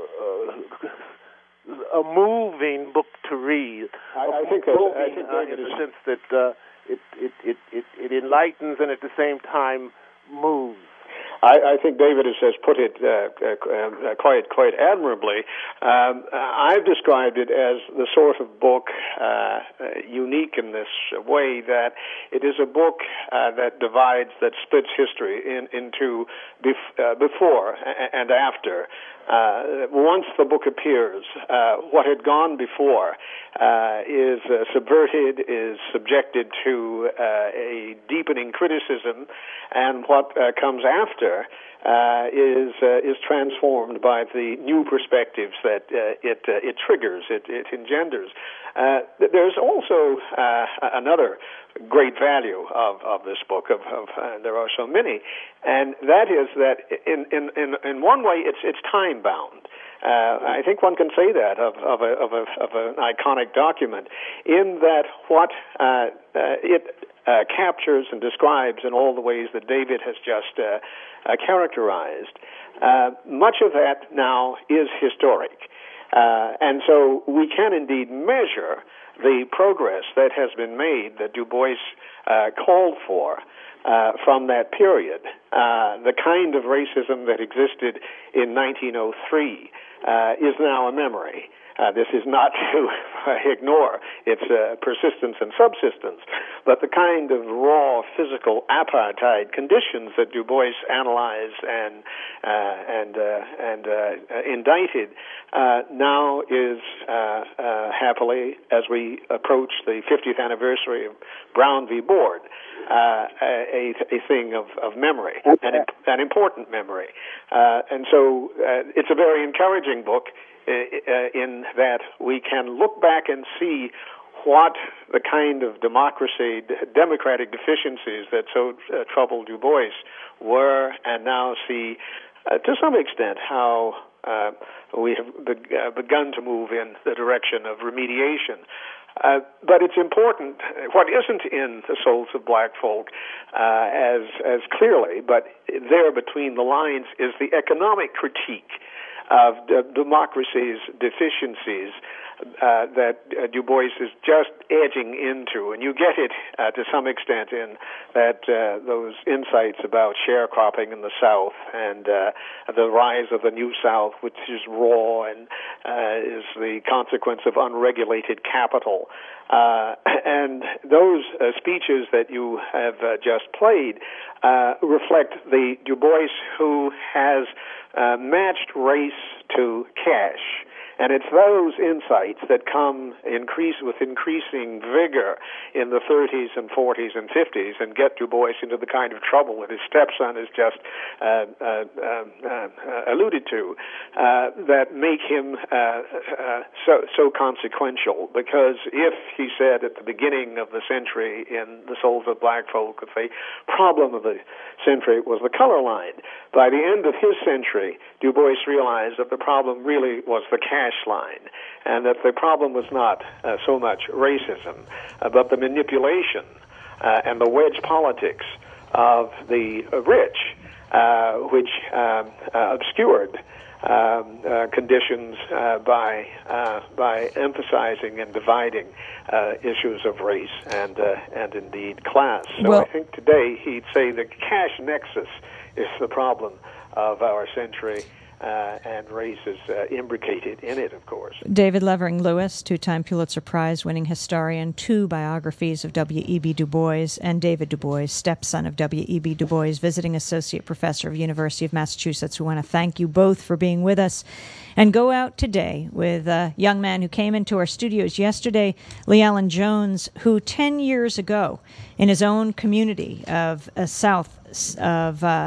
Speaker 14: uh, a moving book to read.
Speaker 15: I, I think that,
Speaker 14: moving,
Speaker 15: I think David
Speaker 14: uh, in
Speaker 15: is
Speaker 14: the sense that uh, it, it, it, it, it enlightens and at the same time moves.
Speaker 15: I, I think David has, has put it uh, uh, quite quite admirably. Um, I've described it as the sort of book uh, unique in this way that it is a book uh, that divides, that splits history in, into bef- uh, before and after. Uh, once the book appears, uh, what had gone before uh, is uh, subverted, is subjected to uh, a deepening criticism, and what uh, comes after uh, is uh, is transformed by the new perspectives that uh, it uh, it triggers, it, it engenders. Uh, there's also uh, another great value of, of this book. Of, of uh, there are so many, and that is that in in in, in one way it's it's time bound. Uh, I think one can say that of of a of a of an iconic document, in that what uh, uh, it uh, captures and describes in all the ways that David has just uh, uh, characterized. Uh, much of that now is historic. Uh, and so we can indeed measure the progress that has been made that Du Bois uh, called for uh, from that period. Uh, the kind of racism that existed in nineteen oh three uh, is now a memory. Uh, this is not to ignore its uh, persistence and subsistence, but the kind of raw physical apartheid conditions that Du Bois analyzed and uh, and uh, and uh, indicted uh, now is uh, uh, happily, as we approach the fiftieth anniversary of Brown v. Board, uh, a, a thing of, of memory, an, an important memory, uh, and so uh, it's a very encouraging book. Uh, in that we can look back and see what the kind of democracy, democratic deficiencies that so uh, troubled Du Bois were, and now see, uh, to some extent, how uh, we have be- uh, begun to move in the direction of remediation. Uh, but it's important, what isn't in the Souls of Black Folk uh, as as clearly, but there between the lines, is the economic critique of d- democracy's deficiencies uh, that uh, Du Bois is just edging into, and you get it uh, to some extent in that uh, those insights about sharecropping in the South and uh, the rise of the New South, which is raw and uh, is the consequence of unregulated capital. Uh, and those uh, speeches that you have uh, just played uh, reflect the Du Bois who has uh, matched race to cash. And it's those insights that come increase with increasing vigor in the thirties and forties and fifties and get Du Bois into the kind of trouble that his stepson has just uh, uh, uh, uh, alluded to, uh, that make him uh, uh, so, so consequential. Because if, he said at the beginning of the century in The Souls of Black Folk, if the problem of the century was the color line, by the end of his century, Du Bois realized that the problem really was the cash line, and that the problem was not uh, so much racism, uh, but the manipulation uh, and the wedge politics of the rich, uh, which um, uh, obscured um, uh, conditions uh, by uh, by emphasizing and dividing uh, issues of race and uh, and indeed class. So
Speaker 1: well,
Speaker 15: I think today he'd say the cash nexus is the problem of our century. Uh, and race is uh, imbricated in it, of course.
Speaker 1: David Levering Lewis, two-time Pulitzer Prize-winning historian, two biographies of W E B. Du Bois, and David Du Bois, stepson of W E B. Du Bois, visiting associate professor of University of Massachusetts. We want to thank you both for being with us. And go out today with a young man who came into our studios yesterday, Lee Allen Jones, who ten years ago, in his own community of uh, south of uh,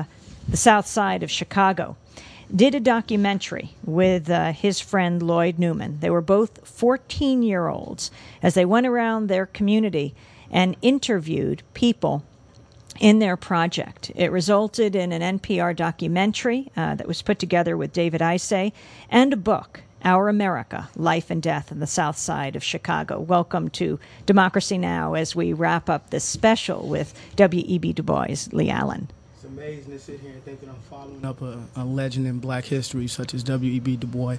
Speaker 1: the South Side of Chicago, did a documentary with uh, his friend Lloyd Newman. They were both fourteen-year-olds as they went around their community and interviewed people in their project. It resulted in an N P R documentary uh, that was put together with David Isay and a book, Our America, Life and Death in the South Side of Chicago. Welcome to Democracy Now! As we wrap up this special with W E B Du Bois, Lee Allen.
Speaker 16: It's amazing to sit here and think that I'm following up a, a legend in black history such as W E B Du Bois.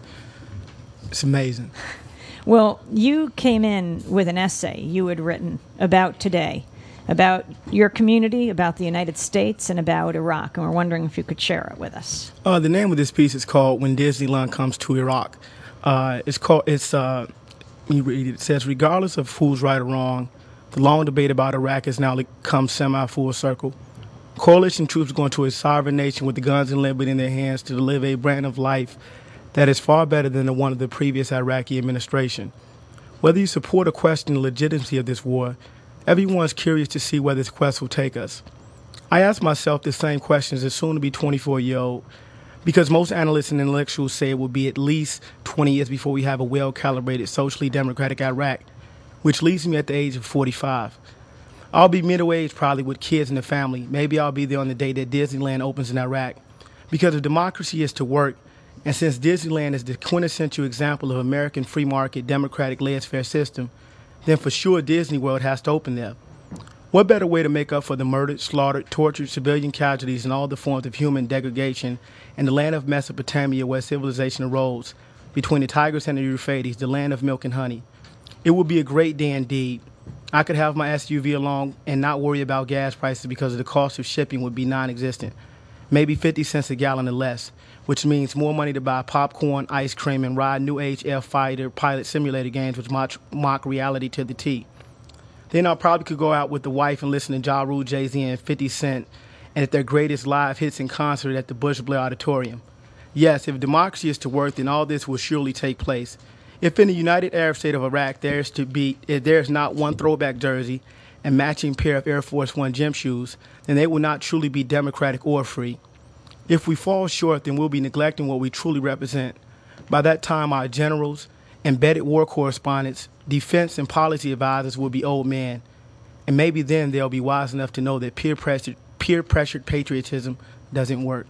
Speaker 16: It's amazing.
Speaker 1: Well, you came in with an essay you had written about today, about your community, about the United States, and about Iraq, and we're wondering if you could share it with us.
Speaker 16: Uh, the name of this piece is called When Disneyland Comes to Iraq. Uh, it's called, it's, uh, you read it, it says, regardless of who's right or wrong, the long debate about Iraq has now come semi-full circle. Coalition troops going to a sovereign nation with the guns and liberty in their hands to live a brand of life that is far better than the one of the previous Iraqi administration. Whether you support or question the legitimacy of this war, everyone's curious to see where this quest will take us. I ask myself the same questions as soon-to-be twenty-four-year-old, because most analysts and intellectuals say it will be at least twenty years before we have a well-calibrated, socially democratic Iraq, which leaves me at the age of forty-five. I'll be middle-aged probably with kids in the family. Maybe I'll be there on the day that Disneyland opens in Iraq. Because if democracy is to work, and since Disneyland is the quintessential example of American free market, democratic, laissez-faire system, then for sure Disney World has to open there. What better way to make up for the murdered, slaughtered, tortured civilian casualties and all the forms of human degradation in the land of Mesopotamia where civilization arose, between the Tigris and the Euphrates, the land of milk and honey. It would be a great day indeed. I could have my S U V along and not worry about gas prices because the cost of shipping would be non-existent. Maybe fifty cents a gallon or less, which means more money to buy popcorn, ice cream, and ride New Age Air Fighter pilot simulator games which mock, mock reality to the T. Then I probably could go out with the wife and listen to Ja Rule, Jay-Z, and fifty Cent and at their greatest live hits in concert at the Bush Blair Auditorium. Yes, if democracy is to work, then all this will surely take place. If in the United Arab State of Iraq there is to be, if there is not one throwback jersey and matching pair of Air Force One gym shoes, then they will not truly be democratic or free. If we fall short, then we'll be neglecting what we truly represent. By that time, our generals, embedded war correspondents, defense and policy advisors will be old men. And maybe then they'll be wise enough to know that peer pressured, peer pressured patriotism doesn't work.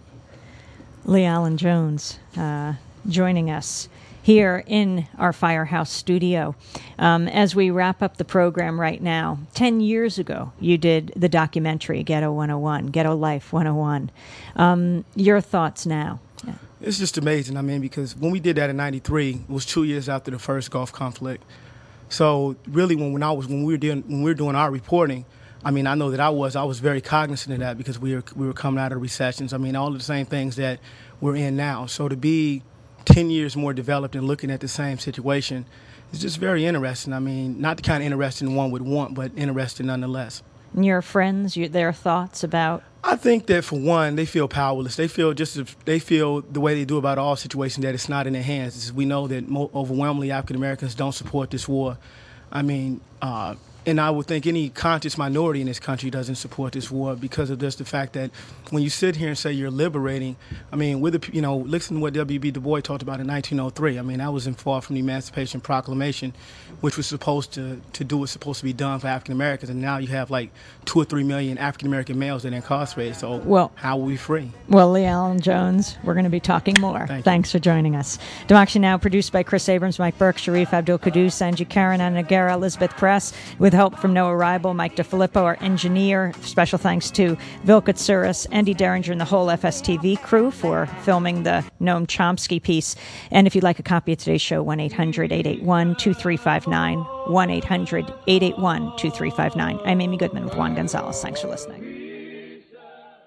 Speaker 1: Lee Allen Jones uh, joining us here in our Firehouse studio. Um, as we wrap up the program right now, ten years ago, you did the documentary Ghetto one oh one, Ghetto Life one oh one. Um, your thoughts now? Yeah.
Speaker 16: It's just amazing, I mean, because when we did that in ninety-three, it was two years after the first Gulf conflict. So really, when, when I was when we were doing when we were doing our reporting, I mean, I know that I was I was very cognizant of that because we were we were coming out of recessions. I mean, all of the same things that we're in now. So to be ten years more developed and looking at the same situation is just very interesting. I mean, not the kind of interesting one would want, but interesting nonetheless.
Speaker 1: And your friends, your, their thoughts about?
Speaker 16: I think that for one, they feel powerless. They feel just as, they feel the way they do about all situations that it's not in their hands. It's, we know that mo- overwhelmingly African Americans don't support this war. I mean, uh, and I would think any conscious minority in this country doesn't support this war because of just the fact that when you sit here and say you're liberating, I mean, with the, you know, listen to what W E B Du Bois talked about in nineteen oh three. I mean, that was in far from the Emancipation Proclamation, which was supposed to, to do what's supposed to be done for African Americans. And now you have like two or three million African American males that are incarcerated. So
Speaker 1: well,
Speaker 16: how are we free?
Speaker 1: Well, Lee Allen Jones, we're going to be talking more.
Speaker 16: Thank
Speaker 1: Thanks
Speaker 16: you.
Speaker 1: for joining us. Democracy Now! Produced by Chris Abrams, Mike Burke, Sharif Abdul Qudus, Angie Karen, Anna Guerra, Elizabeth Press, with help from Noah Ryan, Mike DeFilippo, our engineer. Special thanks to Vilka Tsuris, Andy Derringer, and the whole F S T V crew for filming the Noam Chomsky piece. And if you'd like a copy of today's show, one eight hundred eight eight one two three five nine, one eight hundred eight eight one two three five nine. I'm Amy Goodman with Juan Gonzalez. Thanks for listening.